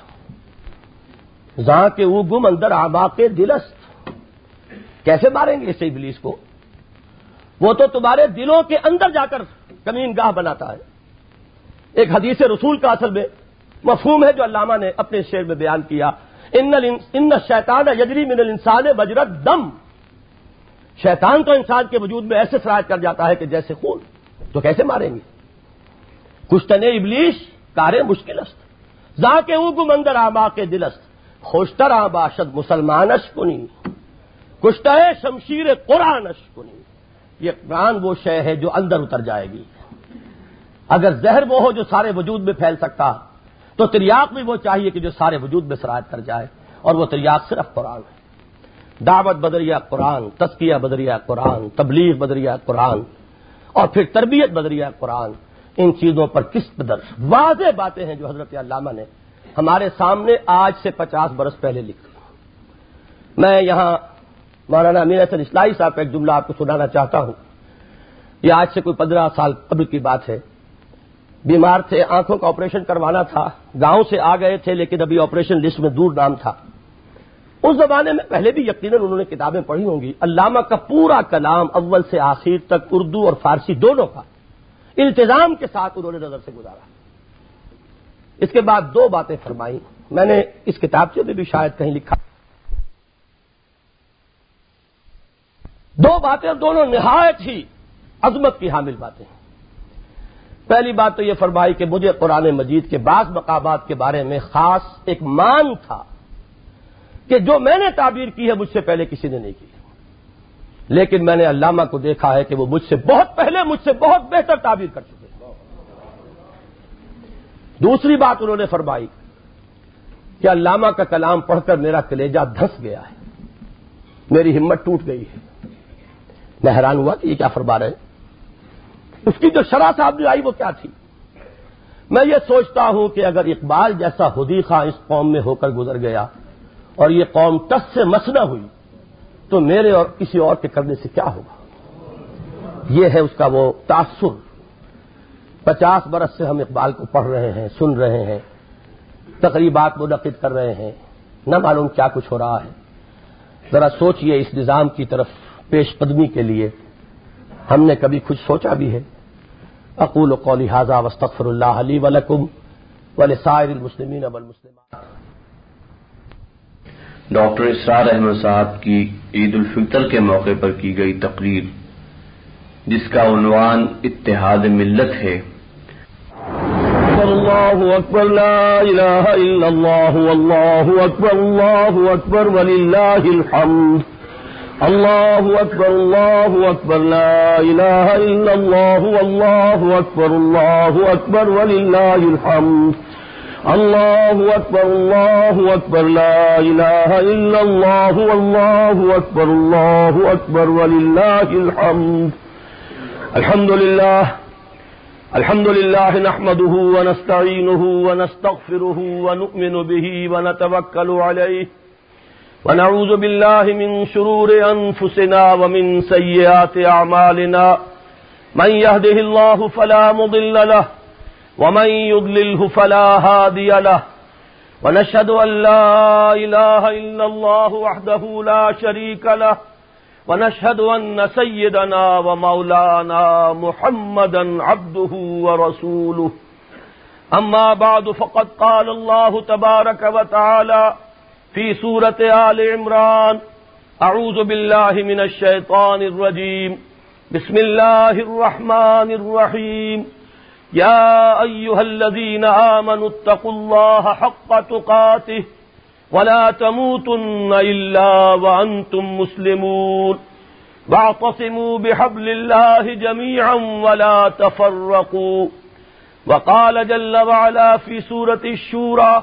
زاں کے او گم اندر آباق دلست۔ کیسے ماریں گے اسے ابلیس کو؟ وہ تو تمہارے دلوں کے اندر جا کر کمین گاہ بناتا ہے۔ ایک حدیث رسول کا اصل میں مفہوم ہے جو علامہ نے اپنے شعر میں بیان کیا، ان الشیطان یجری من الانسان مجری الدم، شیطان تو انسان کے وجود میں ایسے سرایت کر جاتا ہے کہ جیسے خون، تو کیسے ماریں گے؟ کشتن ابلیس کار مشکل است، زاں کے او گم اندر آبا کے دلست، خوشتر باشد مسلمانش کنی کشتہ شمشیر قرآنش کنی۔ یہ قرآن وہ شے ہے جو اندر اتر جائے گی۔ اگر زہر وہ ہو جو سارے وجود میں پھیل سکتا تو تریاق بھی وہ چاہیے کہ جو سارے وجود میں سرایت کر جائے، اور وہ تریاق صرف قرآن ہے۔ دعوت بدریہ قرآن، تزکیہ بدریہ قرآن، تبلیغ بدریہ قرآن، اور پھر تربیت بذریعہ قرآن، ان چیزوں پر کس قدر واضح باتیں ہیں جو حضرت علامہ نے ہمارے سامنے آج سے پچاس برس پہلے لکھی۔ میں یہاں مولانا امیر حسن اصلاحی صاحب کا ایک جملہ آپ کو سنانا چاہتا ہوں۔ یہ آج سے کوئی پندرہ سال قبل کی بات ہے۔ بیمار تھے، آنکھوں کا آپریشن کروانا تھا، گاؤں سے آ گئے تھے لیکن ابھی آپریشن لسٹ میں دور نام تھا۔ اس زمانے میں پہلے بھی یقیناً انہوں نے کتابیں پڑھی ہوں گی۔ علامہ کا پورا کلام اول سے آخر تک اردو اور فارسی دونوں کا التزام کے ساتھ انہوں نے نظر سے گزارا۔ اس کے بعد دو باتیں فرمائی، میں نے اس کتاب میں بھی شاید کہیں لکھا، دو باتیں دونوں نہایت ہی عظمت کی حامل باتیں ہیں۔ پہلی بات تو یہ فرمائی کہ مجھے قرآن مجید کے بعض مقامات کے بارے میں خاص ایک مان تھا کہ جو میں نے تعبیر کی ہے مجھ سے پہلے کسی نے نہیں کی، لیکن میں نے علامہ کو دیکھا ہے کہ وہ مجھ سے بہت پہلے مجھ سے بہت بہتر تعبیر کر چکے ہیں۔ دوسری بات انہوں نے فرمائی کہ علامہ کا کلام پڑھ کر میرا کلیجہ دھنس گیا ہے، میری ہمت ٹوٹ گئی ہے۔ میں حیران ہوا کہ یہ کیا فرما رہے ہیں، اس کی جو شرح صاحب نے آئی وہ کیا تھی۔ میں یہ سوچتا ہوں کہ اگر اقبال جیسا ہدی خواہ اس قوم میں ہو کر گزر گیا اور یہ قوم ٹس سے مس نہ ہوئی تو میرے اور کسی اور کے کرنے سے کیا ہوگا۔ یہ ہے اس کا وہ تاثر۔ پچاس برس سے ہم اقبال کو پڑھ رہے ہیں، سن رہے ہیں، تقریبات منعقد کر رہے ہیں، نہ معلوم کیا کچھ ہو رہا ہے۔ ذرا سوچئے اس نظام کی طرف پیش قدمی کے لیے ہم نے کبھی کچھ سوچا بھی ہے؟ اقول قولی ھذا واستغفر اللہ لی ولکم ولسائر المسلمین والمسلمات۔ ڈاکٹر اسرار احمد صاحب کی عید الفطر کے موقع پر کی گئی تقریر جس کا عنوان اتحاد ملت ہے۔ اللہ اکبر، لا الہ الا اللہ، واللہ اکبر، اللہ اکبر وللہ الحمد، اللہ اکبر، اللہ اکبر، لا الہ الا اللہ، واللہ اکبر، اللہ اکبر وللہ الحمد، اللہ اکبر، اللہ اکبر، لا الہ الا اللہ، واللہ اکبر، اللہ اکبر وللہ الحمد۔ الحمد للہ الحمد للہ نحمده ونستعینه ونستغفره ونؤمن به ونتوکل علیہ ونعوذ باللہ من شرور انفسنا ومن سیئات اعمالنا، من يهده الله فلا مضل له ومن يضلله فلا هادي له، ونشهد ان لا اله الا الله وحده لا شريك له، ونشهد ان سيدنا ومولانا محمدا عبده ورسوله، اما بعد فقد قال الله تبارك وتعالى في سورة آل عمران، اعوذ بالله من الشيطان الرجيم، بسم الله الرحمن الرحيم، يا أيها الذين آمنوا اتقوا الله حق تقاته ولا تموتن إلا وأنتم مسلمون، واعتصموا بحبل الله جميعا ولا تفرقوا، وقال جل وعلا في سورة الشورى،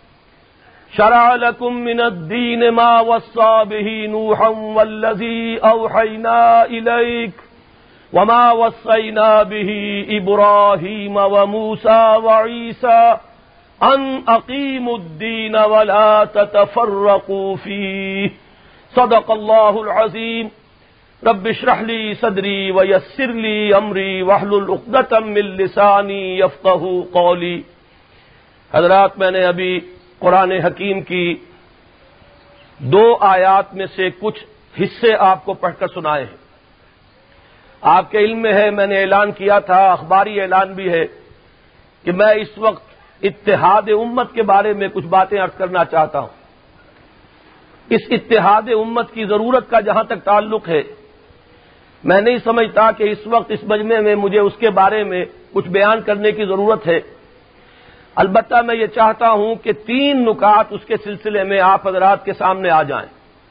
شرع لكم من الدين ما وصى به نوحا والذي أوحينا إليك وما وصينا به إبراهيم وموسى وعيسى أن أقيموا الدين ولا تتفرقوا فيه، صدق الله العظيم۔ رب اشرح لي صدري ويسر لي أمري واحلل عقدة من لساني يفقهوا قولي۔ حضرات، میں نے ابھی قرآن حکیم کی دو آیات میں سے کچھ حصے آپ کو پڑھ کر سنائے ہیں۔ آپ کے علم میں ہے، میں نے اعلان کیا تھا، اخباری اعلان بھی ہے کہ میں اس وقت اتحاد امت کے بارے میں کچھ باتیں عرض کرنا چاہتا ہوں۔ اس اتحاد امت کی ضرورت کا جہاں تک تعلق ہے، میں نہیں سمجھتا کہ اس وقت اس مجمع میں مجھے اس کے بارے میں کچھ بیان کرنے کی ضرورت ہے۔ البتہ میں یہ چاہتا ہوں کہ تین نکات اس کے سلسلے میں آپ حضرات کے سامنے آ جائیں۔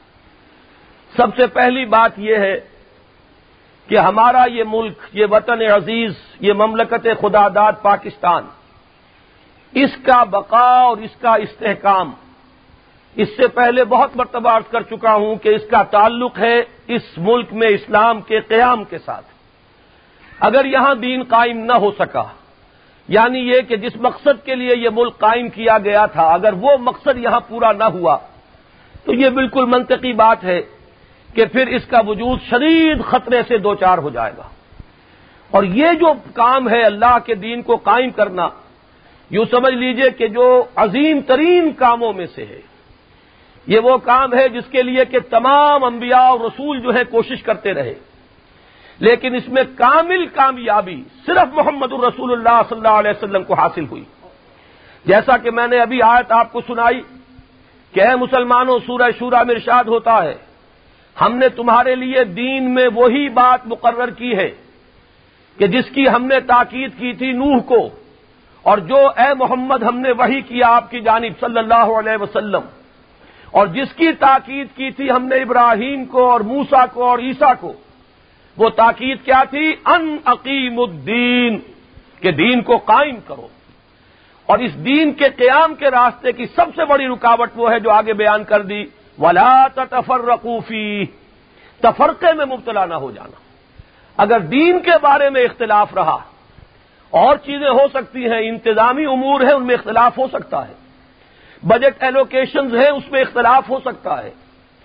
سب سے پہلی بات یہ ہے کہ ہمارا یہ ملک، یہ وطن عزیز، یہ مملکت خدا داد پاکستان، اس کا بقا اور اس کا استحکام، اس سے پہلے بہت مرتبہ عرض کر چکا ہوں کہ اس کا تعلق ہے اس ملک میں اسلام کے قیام کے ساتھ۔ اگر یہاں دین قائم نہ ہو سکا، یعنی یہ کہ جس مقصد کے لیے یہ ملک قائم کیا گیا تھا، اگر وہ مقصد یہاں پورا نہ ہوا تو یہ بالکل منطقی بات ہے کہ پھر اس کا وجود شدید خطرے سے دوچار ہو جائے گا۔ اور یہ جو کام ہے اللہ کے دین کو قائم کرنا، یوں سمجھ لیجئے کہ جو عظیم ترین کاموں میں سے ہے، یہ وہ کام ہے جس کے لیے کہ تمام انبیاء اور رسول جو ہے کوشش کرتے رہے، لیکن اس میں کامل کامیابی صرف محمد الرسول اللہ صلی اللہ علیہ وسلم کو حاصل ہوئی۔ جیسا کہ میں نے ابھی آیت آپ کو سنائی کہ اے مسلمانوں، سورہ شورى میں ارشاد ہوتا ہے، ہم نے تمہارے لیے دین میں وہی بات مقرر کی ہے کہ جس کی ہم نے تاکید کی تھی نوح کو، اور جو اے محمد ہم نے وحی کیا آپ کی جانب صلی اللہ علیہ وسلم، اور جس کی تاکید کی تھی ہم نے ابراہیم کو اور موسیٰ کو اور عیسیٰ کو، وہ تاکید کیا تھی؟ ان اقیم الدین، کہ دین کو قائم کرو۔ اور اس دین کے قیام کے راستے کی سب سے بڑی رکاوٹ وہ ہے جو آگے بیان کر دی، وَلَا تَتَفَرَّقُوا فِيهِ، تفرقے میں مبتلا نہ ہو جانا۔ اگر دین کے بارے میں اختلاف رہا، اور چیزیں ہو سکتی ہیں، انتظامی امور ہیں ان میں اختلاف ہو سکتا ہے، بجٹ ایلوکیشنز ہیں اس میں اختلاف ہو سکتا ہے،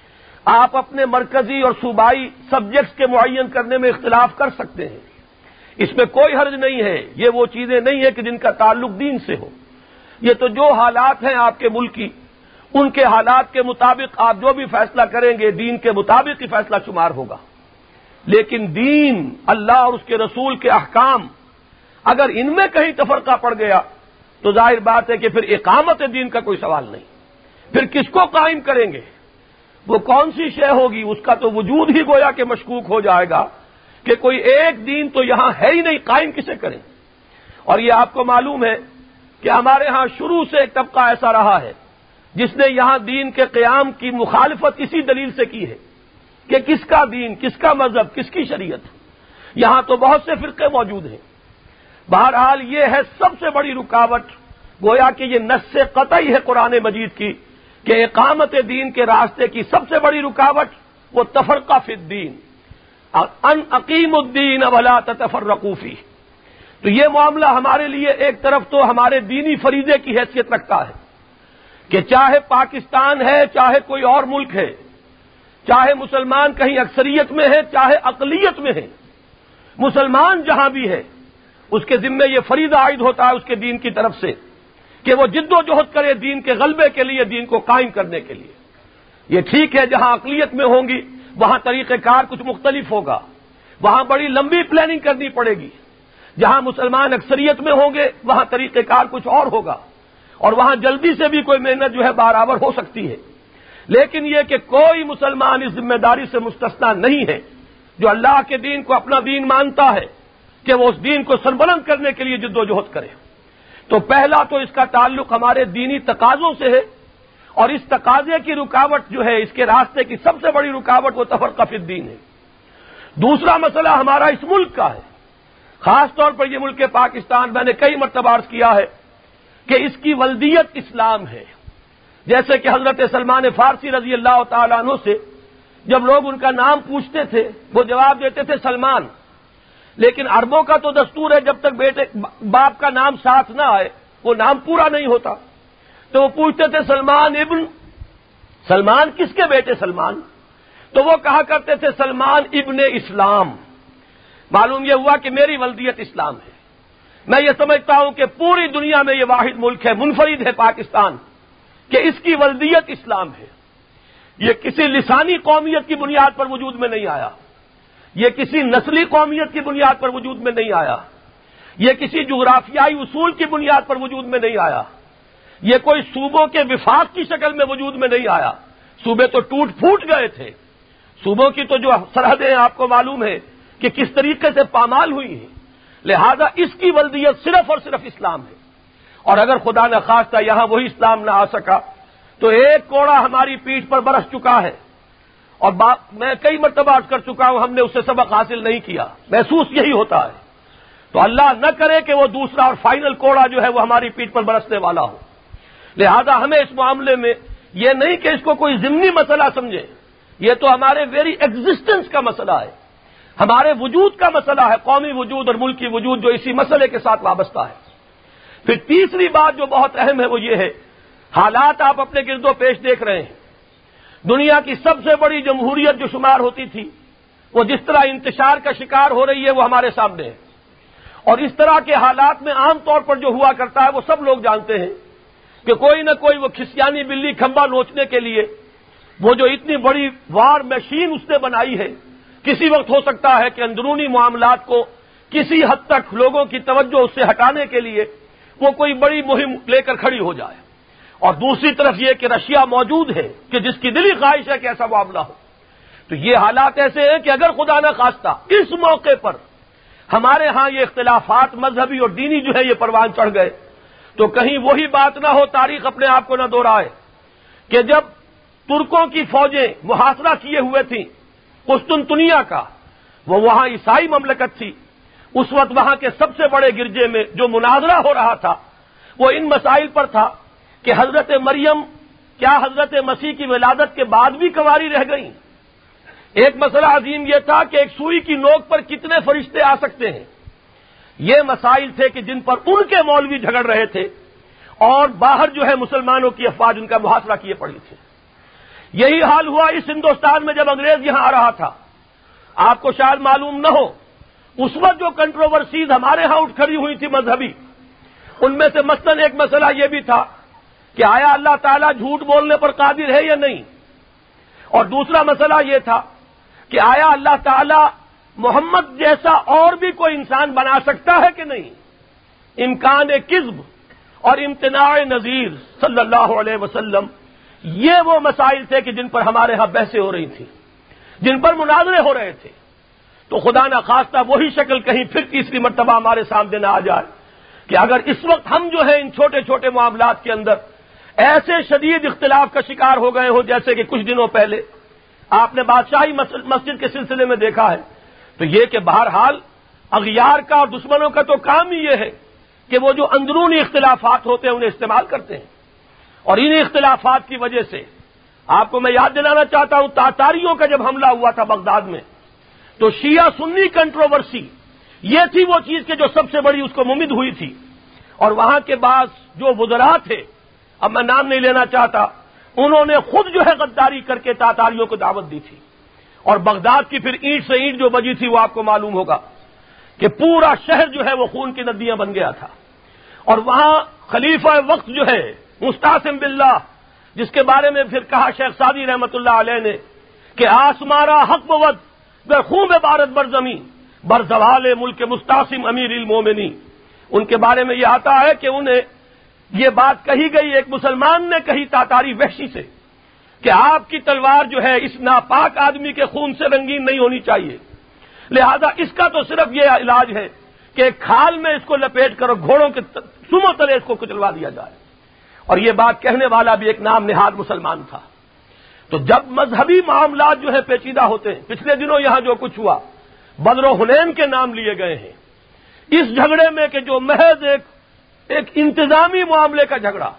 آپ اپنے مرکزی اور صوبائی سبجیکٹس کے معین کرنے میں اختلاف کر سکتے ہیں، اس میں کوئی حرج نہیں ہے۔ یہ وہ چیزیں نہیں ہیں کہ جن کا تعلق دین سے ہو، یہ تو جو حالات ہیں آپ کے ملک کی، ان کے حالات کے مطابق آپ جو بھی فیصلہ کریں گے دین کے مطابق ہی فیصلہ شمار ہوگا۔ لیکن دین، اللہ اور اس کے رسول کے احکام، اگر ان میں کہیں تفرقہ پڑ گیا تو ظاہر بات ہے کہ پھر اقامت دین کا کوئی سوال نہیں، پھر کس کو قائم کریں گے، وہ کون سی شے ہوگی، اس کا تو وجود ہی گویا کہ مشکوک ہو جائے گا کہ کوئی ایک دین تو یہاں ہے ہی نہیں، قائم کسے کریں۔ اور یہ آپ کو معلوم ہے کہ ہمارے ہاں شروع سے ایک طبقہ ایسا رہا ہے جس نے یہاں دین کے قیام کی مخالفت اسی دلیل سے کی ہے کہ کس کا دین، کس کا مذہب، کس کی شریعت۔ یہاں تو بہت سے فرقے موجود ہیں۔ بہرحال یہ ہے سب سے بڑی رکاوٹ، گویا کہ یہ نص قطعی ہے قرآن مجید کی کہ اقامت دین کے راستے کی سب سے بڑی رکاوٹ وہ تفرقہ فی الدین، ان اقیم الدین ولا تتفرقوا فیہ۔ تو یہ معاملہ ہمارے لیے ایک طرف تو ہمارے دینی فریضے کی حیثیت رکھتا ہے کہ چاہے پاکستان ہے، چاہے کوئی اور ملک ہے، چاہے مسلمان کہیں اکثریت میں ہے چاہے اقلیت میں ہے، مسلمان جہاں بھی ہے اس کے ذمے یہ فریضہ عائد ہوتا ہے اس کے دین کی طرف سے کہ وہ جد و جہد کرے دین کے غلبے کے لیے، دین کو قائم کرنے کے لیے۔ یہ ٹھیک ہے جہاں اقلیت میں ہوں گی وہاں طریقہ کار کچھ مختلف ہوگا، وہاں بڑی لمبی پلاننگ کرنی پڑے گی، جہاں مسلمان اکثریت میں ہوں گے وہاں طریقہ کار کچھ اور ہوگا، اور وہاں جلدی سے بھی کوئی محنت جو ہے برابر ہو سکتی ہے۔ لیکن یہ کہ کوئی مسلمان اس ذمہ داری سے مستثنا نہیں ہے جو اللہ کے دین کو اپنا دین مانتا ہے کہ وہ اس دین کو سربلند کرنے کے لیے جد و جہد کرے۔ تو پہلا تو اس کا تعلق ہمارے دینی تقاضوں سے ہے، اور اس تقاضے کی رکاوٹ جو ہے، اس کے راستے کی سب سے بڑی رکاوٹ وہ تفرقہ فی الدین ہے۔ دوسرا مسئلہ ہمارا اس ملک کا ہے، خاص طور پر یہ ملک پاکستان، میں نے کئی مرتبہ عرض کیا ہے کہ اس کی ولدیت اسلام ہے۔ جیسے کہ حضرت سلمان فارسی رضی اللہ تعالیٰ عنہ سے جب لوگ ان کا نام پوچھتے تھے وہ جواب دیتے تھے سلمان، لیکن عربوں کا تو دستور ہے جب تک بیٹے باپ کا نام ساتھ نہ آئے وہ نام پورا نہیں ہوتا، تو وہ پوچھتے تھے سلمان ابن، سلمان کس کے بیٹے سلمان؟ تو وہ کہا کرتے تھے سلمان ابن اسلام۔ معلوم یہ ہوا کہ میری ولدیت اسلام ہے۔ میں یہ سمجھتا ہوں کہ پوری دنیا میں یہ واحد ملک ہے، منفرد ہے پاکستان، کہ اس کی ولدیت اسلام ہے۔ یہ کسی لسانی قومیت کی بنیاد پر وجود میں نہیں آیا، یہ کسی نسلی قومیت کی بنیاد پر وجود میں نہیں آیا، یہ کسی جغرافیائی اصول کی بنیاد پر وجود میں نہیں آیا، یہ کوئی صوبوں کے وفاق کی شکل میں وجود میں نہیں آیا۔ صوبے تو ٹوٹ پھوٹ گئے تھے، صوبوں کی تو جو سرحدیں آپ کو معلوم ہے کہ کس طریقے سے پامال ہوئی ہیں، لہذا اس کی ولدیت صرف اور صرف اسلام ہے۔ اور اگر خدا نخواستہ یہاں وہی اسلام نہ آ سکا تو ایک کوڑا ہماری پیٹھ پر برس چکا ہے، اور میں کئی مرتبہ عرض کر چکا ہوں ہم نے اس سے سبق حاصل نہیں کیا، محسوس یہی ہوتا ہے۔ تو اللہ نہ کرے کہ وہ دوسرا اور فائنل کوڑا جو ہے وہ ہماری پیٹھ پر برسنے والا ہو۔ لہذا ہمیں اس معاملے میں یہ نہیں کہ اس کو کوئی ضمنی مسئلہ سمجھے، یہ تو ہمارے ویری ایگزسٹنس کا مسئلہ ہے۔ ہمارے وجود کا مسئلہ ہے، قومی وجود اور ملکی وجود، جو اسی مسئلے کے ساتھ وابستہ ہے۔ پھر تیسری بات جو بہت اہم ہے وہ یہ ہے، حالات آپ اپنے گرد و پیش دیکھ رہے ہیں۔ دنیا کی سب سے بڑی جمہوریت جو شمار ہوتی تھی، وہ جس طرح انتشار کا شکار ہو رہی ہے وہ ہمارے سامنے ہے، اور اس طرح کے حالات میں عام طور پر جو ہوا کرتا ہے وہ سب لوگ جانتے ہیں کہ کوئی نہ کوئی وہ کھسیانی بلی کھمبا نوچنے کے لیے وہ جو اتنی بڑی وار مشین اس نے بنائی ہے، کسی وقت ہو سکتا ہے کہ اندرونی معاملات کو کسی حد تک لوگوں کی توجہ اس سے ہٹانے کے لیے وہ کوئی بڑی مہم لے کر کھڑی ہو جائے، اور دوسری طرف یہ کہ رشیا موجود ہے کہ جس کی دلی خواہش ہے کہ ایسا معاملہ ہو۔ تو یہ حالات ایسے ہیں کہ اگر خدا نہ خواستہ اس موقع پر ہمارے ہاں یہ اختلافات مذہبی اور دینی جو ہے یہ پروان چڑھ گئے، تو کہیں وہی بات نہ ہو، تاریخ اپنے آپ کو نہ دہرائے کہ جب ترکوں کی فوجیں محاصرہ کیے ہوئے تھیں قسطنطنیہ کا، وہ وہاں عیسائی مملکت تھی، اس وقت وہاں کے سب سے بڑے گرجے میں جو مناظرہ ہو رہا تھا وہ ان مسائل پر تھا کہ حضرت مریم کیا حضرت مسیح کی ولادت کے بعد بھی کنواری رہ گئیں؟ ایک مسئلہ عظیم یہ تھا کہ ایک سوئی کی نوک پر کتنے فرشتے آ سکتے ہیں؟ یہ مسائل تھے کہ جن پر ان کے مولوی جھگڑ رہے تھے، اور باہر جو ہے مسلمانوں کی افواج ان کا محاصرہ کیے پڑی تھی۔ یہی حال ہوا اس ہندوستان میں جب انگریز یہاں آ رہا تھا۔ آپ کو شاید معلوم نہ ہو، اس وقت جو کنٹروورسیز ہمارے ہاں اٹھ کھڑی ہوئی تھی مذہبی، ان میں سے مثلاً ایک مسئلہ یہ بھی تھا کہ آیا اللہ تعالیٰ جھوٹ بولنے پر قادر ہے یا نہیں، اور دوسرا مسئلہ یہ تھا کہ آیا اللہ تعالیٰ محمد جیسا اور بھی کوئی انسان بنا سکتا ہے کہ نہیں۔ امکان کذب اور امتناع نذیر صلی اللہ علیہ وسلم، یہ وہ مسائل تھے کہ جن پر ہمارے ہاں بحثیں ہو رہی تھیں، جن پر مناظرے ہو رہے تھے۔ تو خدا نہ خواستہ وہی شکل کہیں پھر تیسری مرتبہ ہمارے سامنے نہ آ جائے کہ اگر اس وقت ہم جو ہے ان چھوٹے چھوٹے معاملات کے اندر ایسے شدید اختلاف کا شکار ہو گئے ہو جیسے کہ کچھ دنوں پہلے آپ نے بادشاہی مسجد کے سلسلے میں دیکھا ہے، تو یہ کہ بہرحال اغیار کا اور دشمنوں کا تو کام ہی یہ ہے کہ وہ جو اندرونی اختلافات ہوتے ہیں انہیں استعمال کرتے ہیں، اور انہی اختلافات کی وجہ سے آپ کو میں یاد دلانا چاہتا ہوں، تاتاریوں کا جب حملہ ہوا تھا بغداد میں، تو شیعہ سنی کنٹروورسی یہ تھی وہ چیز کہ جو سب سے بڑی اس کو ممد ہوئی تھی، اور وہاں کے بعض جو وزراء تھے، اب میں نام نہیں لینا چاہتا، انہوں نے خود جو ہے غداری کر کے تاتاریوں کو دعوت دی تھی، اور بغداد کی پھر اینٹ سے اینٹ جو بجی تھی وہ آپ کو معلوم ہوگا کہ پورا شہر جو ہے وہ خون کی ندیاں بن گیا تھا، اور وہاں خلیفہ وقت جو ہے مستعصم باللہ، جس کے بارے میں پھر کہا شیخ سعدی رحمت اللہ علیہ نے کہ آسمارا حق بود بے خوب بارت بر زمین بر زوال ملک مستعصم امیر المومنین، ان کے بارے میں یہ آتا ہے کہ انہیں یہ بات کہی گئی، ایک مسلمان نے کہی تاتاری وحشی سے کہ آپ کی تلوار جو ہے اس ناپاک آدمی کے خون سے رنگین نہیں ہونی چاہیے، لہذا اس کا تو صرف یہ علاج ہے کہ ایک کھال میں اس کو لپیٹ کر گھوڑوں کے سمو تلے اس کو کچلوا دیا جائے، اور یہ بات کہنے والا بھی ایک نام نہاد مسلمان تھا۔ تو جب مذہبی معاملات جو ہے پیچیدہ ہوتے ہیں، پچھلے دنوں یہاں جو کچھ ہوا، بدر و حنین کے نام لیے گئے ہیں اس جھگڑے میں کہ جو محض ایک ایک انتظامی معاملے کا جھگڑا،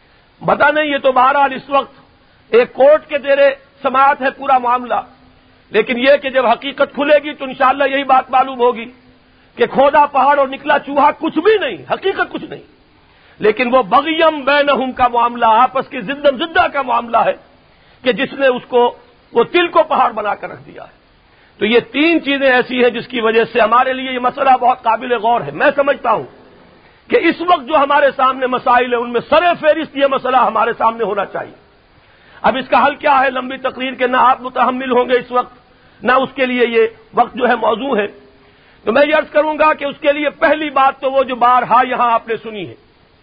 بتا نہیں، یہ تو بہرحال اس وقت ایک کورٹ کے زیر سماعت ہے پورا معاملہ، لیکن یہ کہ جب حقیقت کھلے گی تو انشاءاللہ یہی بات معلوم ہوگی کہ کھودا پہاڑ اور نکلا چوہا کچھ بھی نہیں، حقیقت کچھ نہیں، لیکن وہ بغیم بینہم کا معاملہ، آپس کی زدم زدہ کا معاملہ ہے کہ جس نے اس کو وہ تل کو پہاڑ بنا کر رکھ دیا ہے۔ تو یہ تین چیزیں ایسی ہیں جس کی وجہ سے ہمارے لیے یہ مسئلہ بہت قابل غور ہے۔ میں سمجھتا ہوں کہ اس وقت جو ہمارے سامنے مسائل ہیں ان میں سر فہرست یہ مسئلہ ہمارے سامنے ہونا چاہیے۔ اب اس کا حل کیا ہے؟ لمبی تقریر کے نہ آپ متحمل ہوں گے اس وقت، نہ اس کے لیے یہ وقت جو ہے موضوع ہے، تو میں یہ عرض کروں گا کہ اس کے لیے پہلی بات تو وہ جو بارہا یہاں آپ نے سنی ہے،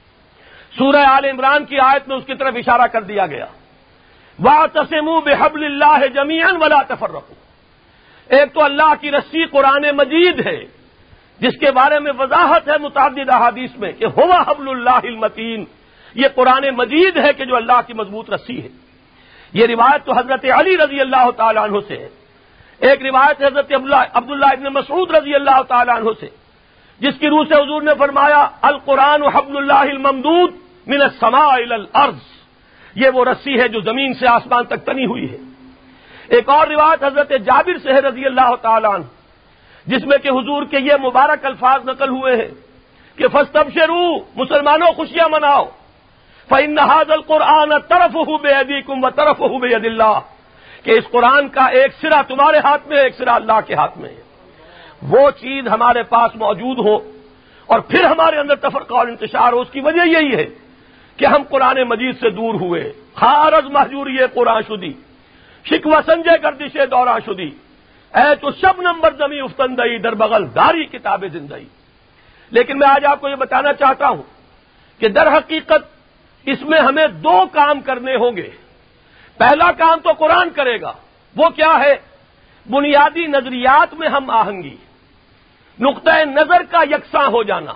سورہ آل عمران کی آیت میں اس کی طرف اشارہ کر دیا گیا، وَاعْتَصِمُوا بِحَبْلِ اللَّهِ جَمِيعًا وَلَا تَفَرَّقُوا۔ ایک تو اللہ کی رسی قرآن مجید ہے جس کے بارے میں وضاحت ہے متعدد احادیث میں کہ ہوا حبل اللہ المتین، یہ قرآن مجید ہے کہ جو اللہ کی مضبوط رسی ہے۔ یہ روایت تو حضرت علی رضی اللہ تعالیٰ عنہ سے ہے، ایک روایت حضرت عبداللہ ابن مسعود رضی اللہ تعالیٰ عنہ سے جس کی روح سے حضور نے فرمایا القرآن حبل اللہ الممدود من السماء الى الارض، یہ وہ رسی ہے جو زمین سے آسمان تک تنی ہوئی ہے۔ ایک اور روایت حضرت جابر سے ہے رضی اللہ تعالیٰ عنہ جس میں کہ حضور کے یہ مبارک الفاظ نقل ہوئے ہیں کہ فاستبشروا، مسلمانوں خوشیاں مناؤ، فإن هذا القرآن طرفه بأيديكم وطرفه بيد الله، کہ اس قرآن کا ایک سرا تمہارے ہاتھ میں، ایک سرا اللہ کے ہاتھ میں ہے۔ وہ چیز ہمارے پاس موجود ہو اور پھر ہمارے اندر تفرقہ اور انتشار ہو، اس کی وجہ یہی ہے کہ ہم قرآن مجید سے دور ہوئے۔ خارج محجوری قرآن شدی، شکوہ سنجے گردش دورہ شدی، اے تو شب نمبر زمیں افتندئی، در بغل داری کتاب زندئی۔ لیکن میں آج آپ کو یہ بتانا چاہتا ہوں کہ در حقیقت اس میں ہمیں دو کام کرنے ہوں گے۔ پہلا کام تو قرآن کرے گا، وہ کیا ہے؟ بنیادی نظریات میں ہم آہنگی، نقطۂ نظر کا یکساں ہو جانا۔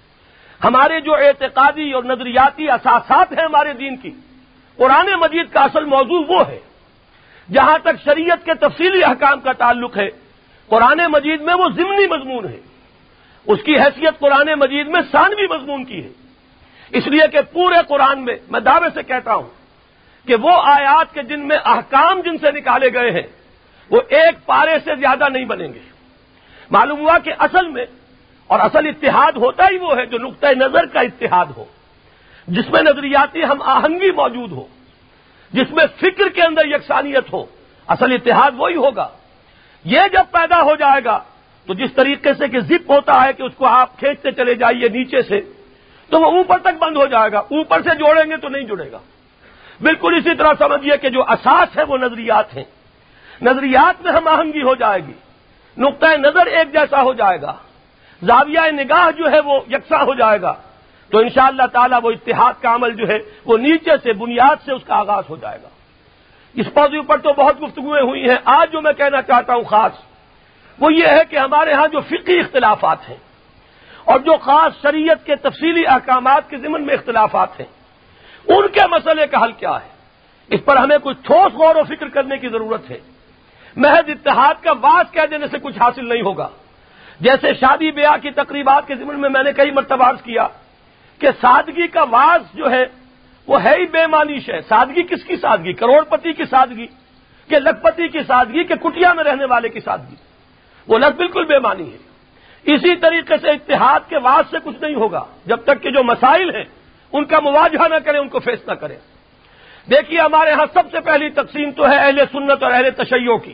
ہمارے جو اعتقادی اور نظریاتی اساسات ہیں ہمارے دین کی، قرآن مجید کا اصل موضوع وہ ہے۔ جہاں تک شریعت کے تفصیلی احکام کا تعلق ہے، قرآن مجید میں وہ ضمنی مضمون ہے، اس کی حیثیت قرآن مجید میں ثانوی مضمون کی ہے۔ اس لیے کہ پورے قرآن میں میں دعوے سے کہتا ہوں کہ وہ آیات کے جن میں احکام جن سے نکالے گئے ہیں وہ ایک پارے سے زیادہ نہیں بنیں گے۔ معلوم ہوا کہ اصل میں اور اصل اتحاد ہوتا ہی وہ ہے جو نقطۂ نظر کا اتحاد ہو، جس میں نظریاتی ہم آہنگی موجود ہو، جس میں فکر کے اندر یکسانیت ہو۔ اصل اتحاد وہی ہوگا۔ یہ جب پیدا ہو جائے گا تو جس طریقے سے کہ زپ ہوتا ہے کہ اس کو آپ کھینچتے چلے جائیے نیچے سے تو وہ اوپر تک بند ہو جائے گا، اوپر سے جوڑیں گے تو نہیں جڑے گا۔ بالکل اسی طرح سمجھیے کہ جو اساس ہے وہ نظریات ہیں، نظریات میں ہم آہنگی ہو جائے گی، نقطۂ نظر ایک جیسا ہو جائے گا، زاویہ نگاہ جو ہے وہ یکساں ہو جائے گا، تو انشاءاللہ تعالی وہ اتحاد کا عمل جو ہے وہ نیچے سے بنیاد سے اس کا آغاز ہو جائے گا۔ اس موضوع پر تو بہت گفتگویں ہوئی ہیں۔ آج جو میں کہنا چاہتا ہوں خاص وہ یہ ہے کہ ہمارے ہاں جو فقہی اختلافات ہیں اور جو خاص شریعت کے تفصیلی احکامات کے ضمن میں اختلافات ہیں، ان کے مسئلے کا حل کیا ہے، اس پر ہمیں کچھ ٹھوس غور و فکر کرنے کی ضرورت ہے۔ محض اتحاد کا واز کہہ دینے سے کچھ حاصل نہیں ہوگا۔ جیسے شادی بیاہ کی تقریبات کے ضمن میں میں نے کئی مرتبہ عرض کیا کہ سادگی کا واز جو ہے وہ ہے ہی بے معنیش ہے۔ سادگی کس کی سادگی؟ کروڑ پتی کی سادگی کہ لکھ پتی کی سادگی کہ کٹیا میں رہنے والے کی سادگی؟ وہ لفظ بالکل بے معنی ہے۔ اسی طریقے سے اتحاد کے واز سے کچھ نہیں ہوگا جب تک کہ جو مسائل ہیں ان کا مواجہہ نہ کریں، ان کو فیس نہ کریں۔ دیکھیے ہمارے ہاں سب سے پہلی تقسیم تو ہے اہل سنت اور اہل تشیع کی۔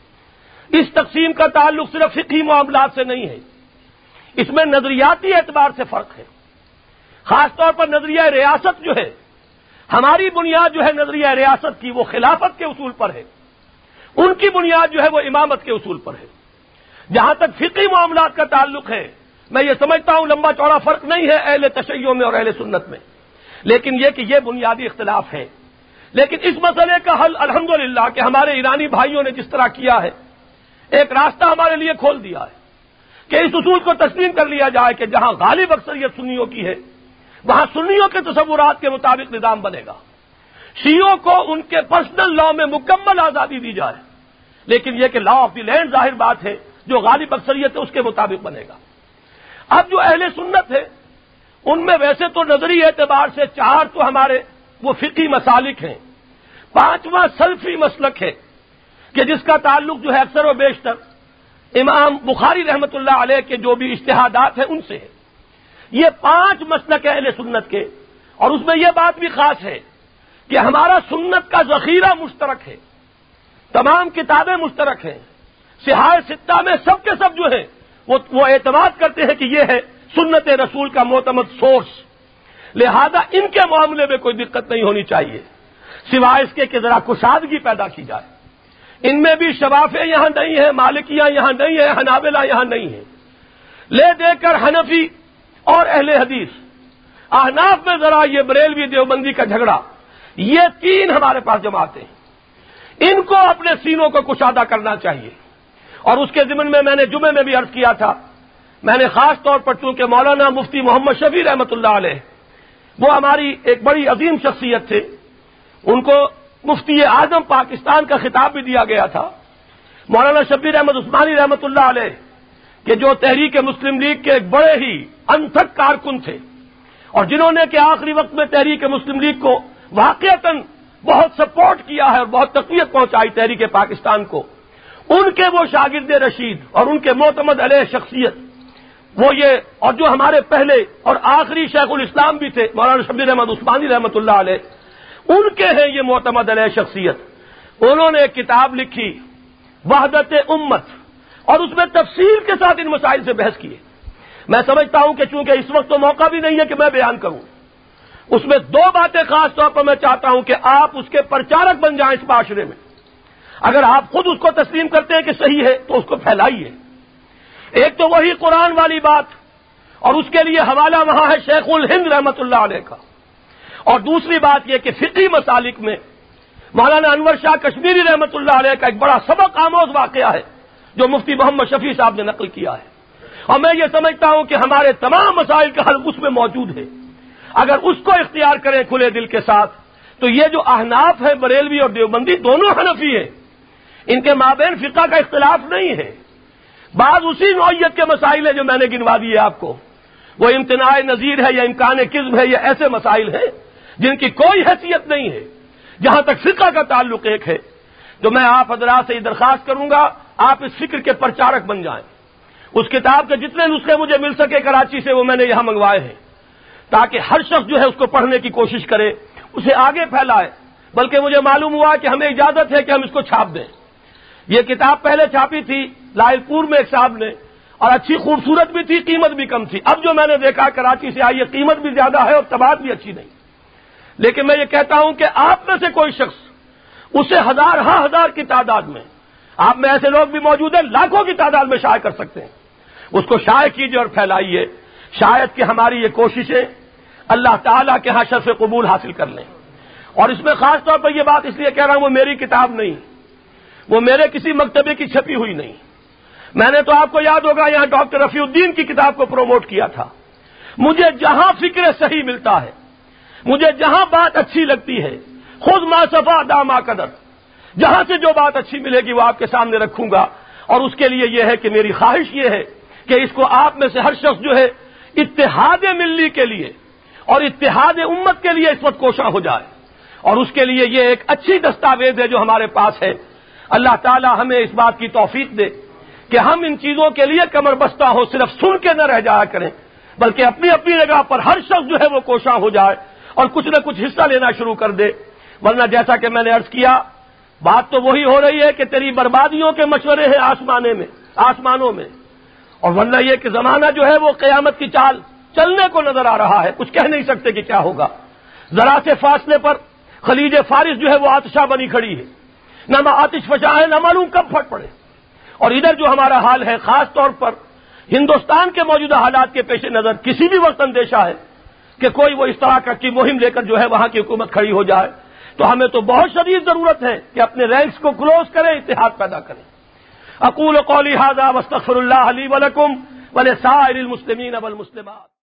اس تقسیم کا تعلق صرف فقہی معاملات سے نہیں ہے، اس میں نظریاتی اعتبار سے فرق ہے۔ خاص طور پر نظریہ ریاست جو ہے، ہماری بنیاد جو ہے نظریہ ریاست کی وہ خلافت کے اصول پر ہے، ان کی بنیاد جو ہے وہ امامت کے اصول پر ہے۔ جہاں تک فقہی معاملات کا تعلق ہے میں یہ سمجھتا ہوں لمبا چوڑا فرق نہیں ہے اہل تشیع میں اور اہل سنت میں، لیکن یہ کہ یہ بنیادی اختلاف ہے۔ لیکن اس مسئلے کا حل الحمدللہ کہ ہمارے ایرانی بھائیوں نے جس طرح کیا ہے، ایک راستہ ہمارے لیے کھول دیا ہے کہ اس اصول کو تسلیم کر لیا جائے کہ جہاں غالب اکثریت سنیوں کی ہے وہاں سنیوں کے تصورات کے مطابق نظام بنے گا، شیعوں کو ان کے پرسنل لا میں مکمل آزادی دی جائے، لیکن یہ کہ لا آف دی لینڈ ظاہر بات ہے جو غالب اکثریت ہے اس کے مطابق بنے گا۔ اب جو اہل سنت ہے ان میں ویسے تو نظری اعتبار سے چار تو ہمارے وہ فقہی مسالک ہیں، پانچواں سلفی مسلک ہے کہ جس کا تعلق جو ہے اکثر و بیشتر امام بخاری رحمت اللہ علیہ کے جو بھی اجتہادات ہیں ان سے ہے۔ یہ پانچ مسلک اہل سنت کے، اور اس میں یہ بات بھی خاص ہے کہ ہمارا سنت کا ذخیرہ مشترک ہے، تمام کتابیں مشترک ہیں، صحاح ستہ میں سب کے سب جو ہیں وہ وہ اعتماد کرتے ہیں کہ یہ ہے سنت رسول کا معتمد سورس، لہذا ان کے معاملے میں کوئی دقت نہیں ہونی چاہیے سوائے اس کے کہ ذرا کشادگی پیدا کی جائے۔ ان میں بھی شوافع یہاں نہیں ہے، مالکیہ یہاں نہیں ہے، حنابلہ یہاں نہیں ہے، لے دے کر حنفی اور اہل حدیث، احناف میں ذرا یہ بریلوی دیوبندی کا جھگڑا، یہ تین ہمارے پاس جماعتیں ہیں، ان کو اپنے سینوں کو کشادہ کرنا چاہیے۔ اور اس کے ضمن میں میں نے جمعے میں بھی عرض کیا تھا، میں نے خاص طور پر چونکہ مولانا مفتی محمد شفیع رحمۃ اللہ علیہ وہ ہماری ایک بڑی عظیم شخصیت تھے، ان کو مفتی اعظم پاکستان کا خطاب بھی دیا گیا تھا، مولانا شبیر احمد عثمانی رحمۃ اللہ علیہ کہ جو تحریک مسلم لیگ کے ایک بڑے ہی انتھک کارکن تھے اور جنہوں نے کہ آخری وقت میں تحریک مسلم لیگ کو واقعتاً بہت سپورٹ کیا ہے اور بہت تقویت پہنچائی تحریک پاکستان کو، ان کے وہ شاگرد رشید اور ان کے معتمد علیہ شخصیت وہ یہ، اور جو ہمارے پہلے اور آخری شیخ الاسلام بھی تھے مولانا شبیر احمد عثمانی رحمۃ اللہ علیہ، ان کے ہیں یہ معتمد علیہ شخصیت. انہوں نے ایک کتاب لکھی وحدت امت، اور اس میں تفصیل کے ساتھ ان مسائل سے بحث کیے. میں سمجھتا ہوں کہ چونکہ اس وقت تو موقع بھی نہیں ہے کہ میں بیان کروں، اس میں دو باتیں خاص طور پر میں چاہتا ہوں کہ آپ اس کے پرچارک بن جائیں اس معاشرے میں. اگر آپ خود اس کو تسلیم کرتے ہیں کہ صحیح ہے تو اس کو پھیلائیے. ایک تو وہی قرآن والی بات، اور اس کے لیے حوالہ وہاں ہے شیخ الہند رحمۃ اللہ علیہ کا. اور دوسری بات یہ کہ فقہی مسالک میں مولانا انور شاہ کشمیری رحمۃ اللہ علیہ کا ایک بڑا سبق آموز واقعہ ہے جو مفتی محمد شفیع صاحب نے نقل کیا ہے. اور میں یہ سمجھتا ہوں کہ ہمارے تمام مسائل کا حل اس میں موجود ہے. اگر اس کو اختیار کریں کھلے دل کے ساتھ تو یہ جو احناف ہے بریلوی اور دیوبندی دونوں حنفی ہیں، ان کے مابین فقہ کا اختلاف نہیں ہے. بعض اسی نوعیت کے مسائل ہیں جو میں نے گنوا دیے آپ کو، وہ امتناع نظیر ہے یا امکان کذب ہے یا ایسے مسائل ہیں جن کی کوئی حیثیت نہیں ہے. جہاں تک فقہ کا تعلق ایک ہے تو میں آپ حضرات سے یہ درخواست کروں گا آپ اس فکر کے پرچارک بن جائیں. اس کتاب کے جتنے نسخے مجھے مل سکے کراچی سے وہ میں نے یہاں منگوائے ہیں تاکہ ہر شخص جو ہے اس کو پڑھنے کی کوشش کرے، اسے آگے پھیلائے. بلکہ مجھے معلوم ہوا کہ ہمیں اجازت ہے کہ ہم اس کو چھاپ دیں. یہ کتاب پہلے چھاپی تھی لاہل پور میں ایک صاحب نے، اور اچھی خوبصورت بھی تھی، قیمت بھی کم تھی. اب جو میں نے دیکھا کراچی سے آئی ہے، قیمت بھی زیادہ ہے اور طباعت بھی اچھی نہیں. لیکن میں یہ کہتا ہوں کہ آپ میں سے کوئی شخص اسے ہزار ہاں ہزار کی تعداد میں، آپ میں ایسے لوگ بھی موجود ہیں لاکھوں کی تعداد میں شائع کر سکتے ہیں، اس کو شائع کیجیے اور پھیلائیے. شاید کہ ہماری یہ کوششیں اللہ تعالیٰ کے ہاں شرف قبول حاصل کر لیں. اور اس میں خاص طور پر یہ بات اس لیے کہہ رہا ہوں، وہ میری کتاب نہیں، وہ میرے کسی مکتبے کی چھپی ہوئی نہیں. میں نے تو آپ کو یاد ہوگا یہاں ڈاکٹر رفیع الدین کی کتاب کو پروموٹ کیا تھا. مجھے جہاں فکر صحیح ملتا ہے، مجھے جہاں بات اچھی لگتی ہے، خود ما صفا داما قدر، جہاں سے جو بات اچھی ملے گی وہ آپ کے سامنے رکھوں گا. اور اس کے لیے یہ ہے کہ میری خواہش یہ ہے کہ اس کو آپ میں سے ہر شخص جو ہے اتحاد ملی کے لیے اور اتحاد امت کے لیے اس وقت کوشاں ہو جائے. اور اس کے لیے یہ ایک اچھی دستاویز ہے جو ہمارے پاس ہے. اللہ تعالی ہمیں اس بات کی توفیق دے کہ ہم ان چیزوں کے لیے کمر بستہ ہو، صرف سن کے نہ رہ جایا کریں، بلکہ اپنی اپنی جگہ پر ہر شخص جو ہے وہ کوشاں ہو جائے اور کچھ نہ کچھ حصہ لینا شروع کر دے. ورنہ جیسا کہ میں نے عرض کیا، بات تو وہی ہو رہی ہے کہ تیری بربادیوں کے مشورے ہیں آسمانے میں آسمانوں میں، اور ورنہ یہ کہ زمانہ جو ہے وہ قیامت کی چال چلنے کو نظر آ رہا ہے. کچھ کہہ نہیں سکتے کہ کیا ہوگا. ذرا سے فاصلے پر خلیج فارس جو ہے وہ آتشہ بنی کھڑی ہے، نہ آتش فشاں ہے، نہ معلوم کب پھٹ پڑے. اور ادھر جو ہمارا حال ہے، خاص طور پر ہندوستان کے موجودہ حالات کے پیش نظر کسی بھی وقت اندیشہ ہے کہ کوئی وہ اس طرح کی مہم لے کر جو ہے وہاں کی حکومت کھڑی ہو جائے. تو ہمیں تو بہت شدید ضرورت ہے کہ اپنے رینکس کو کلوز کریں، اتحاد پیدا کریں. اقول قولی ھذا واستغفر اللہ لی ولکم ولسائر المسلمین والمسلمات.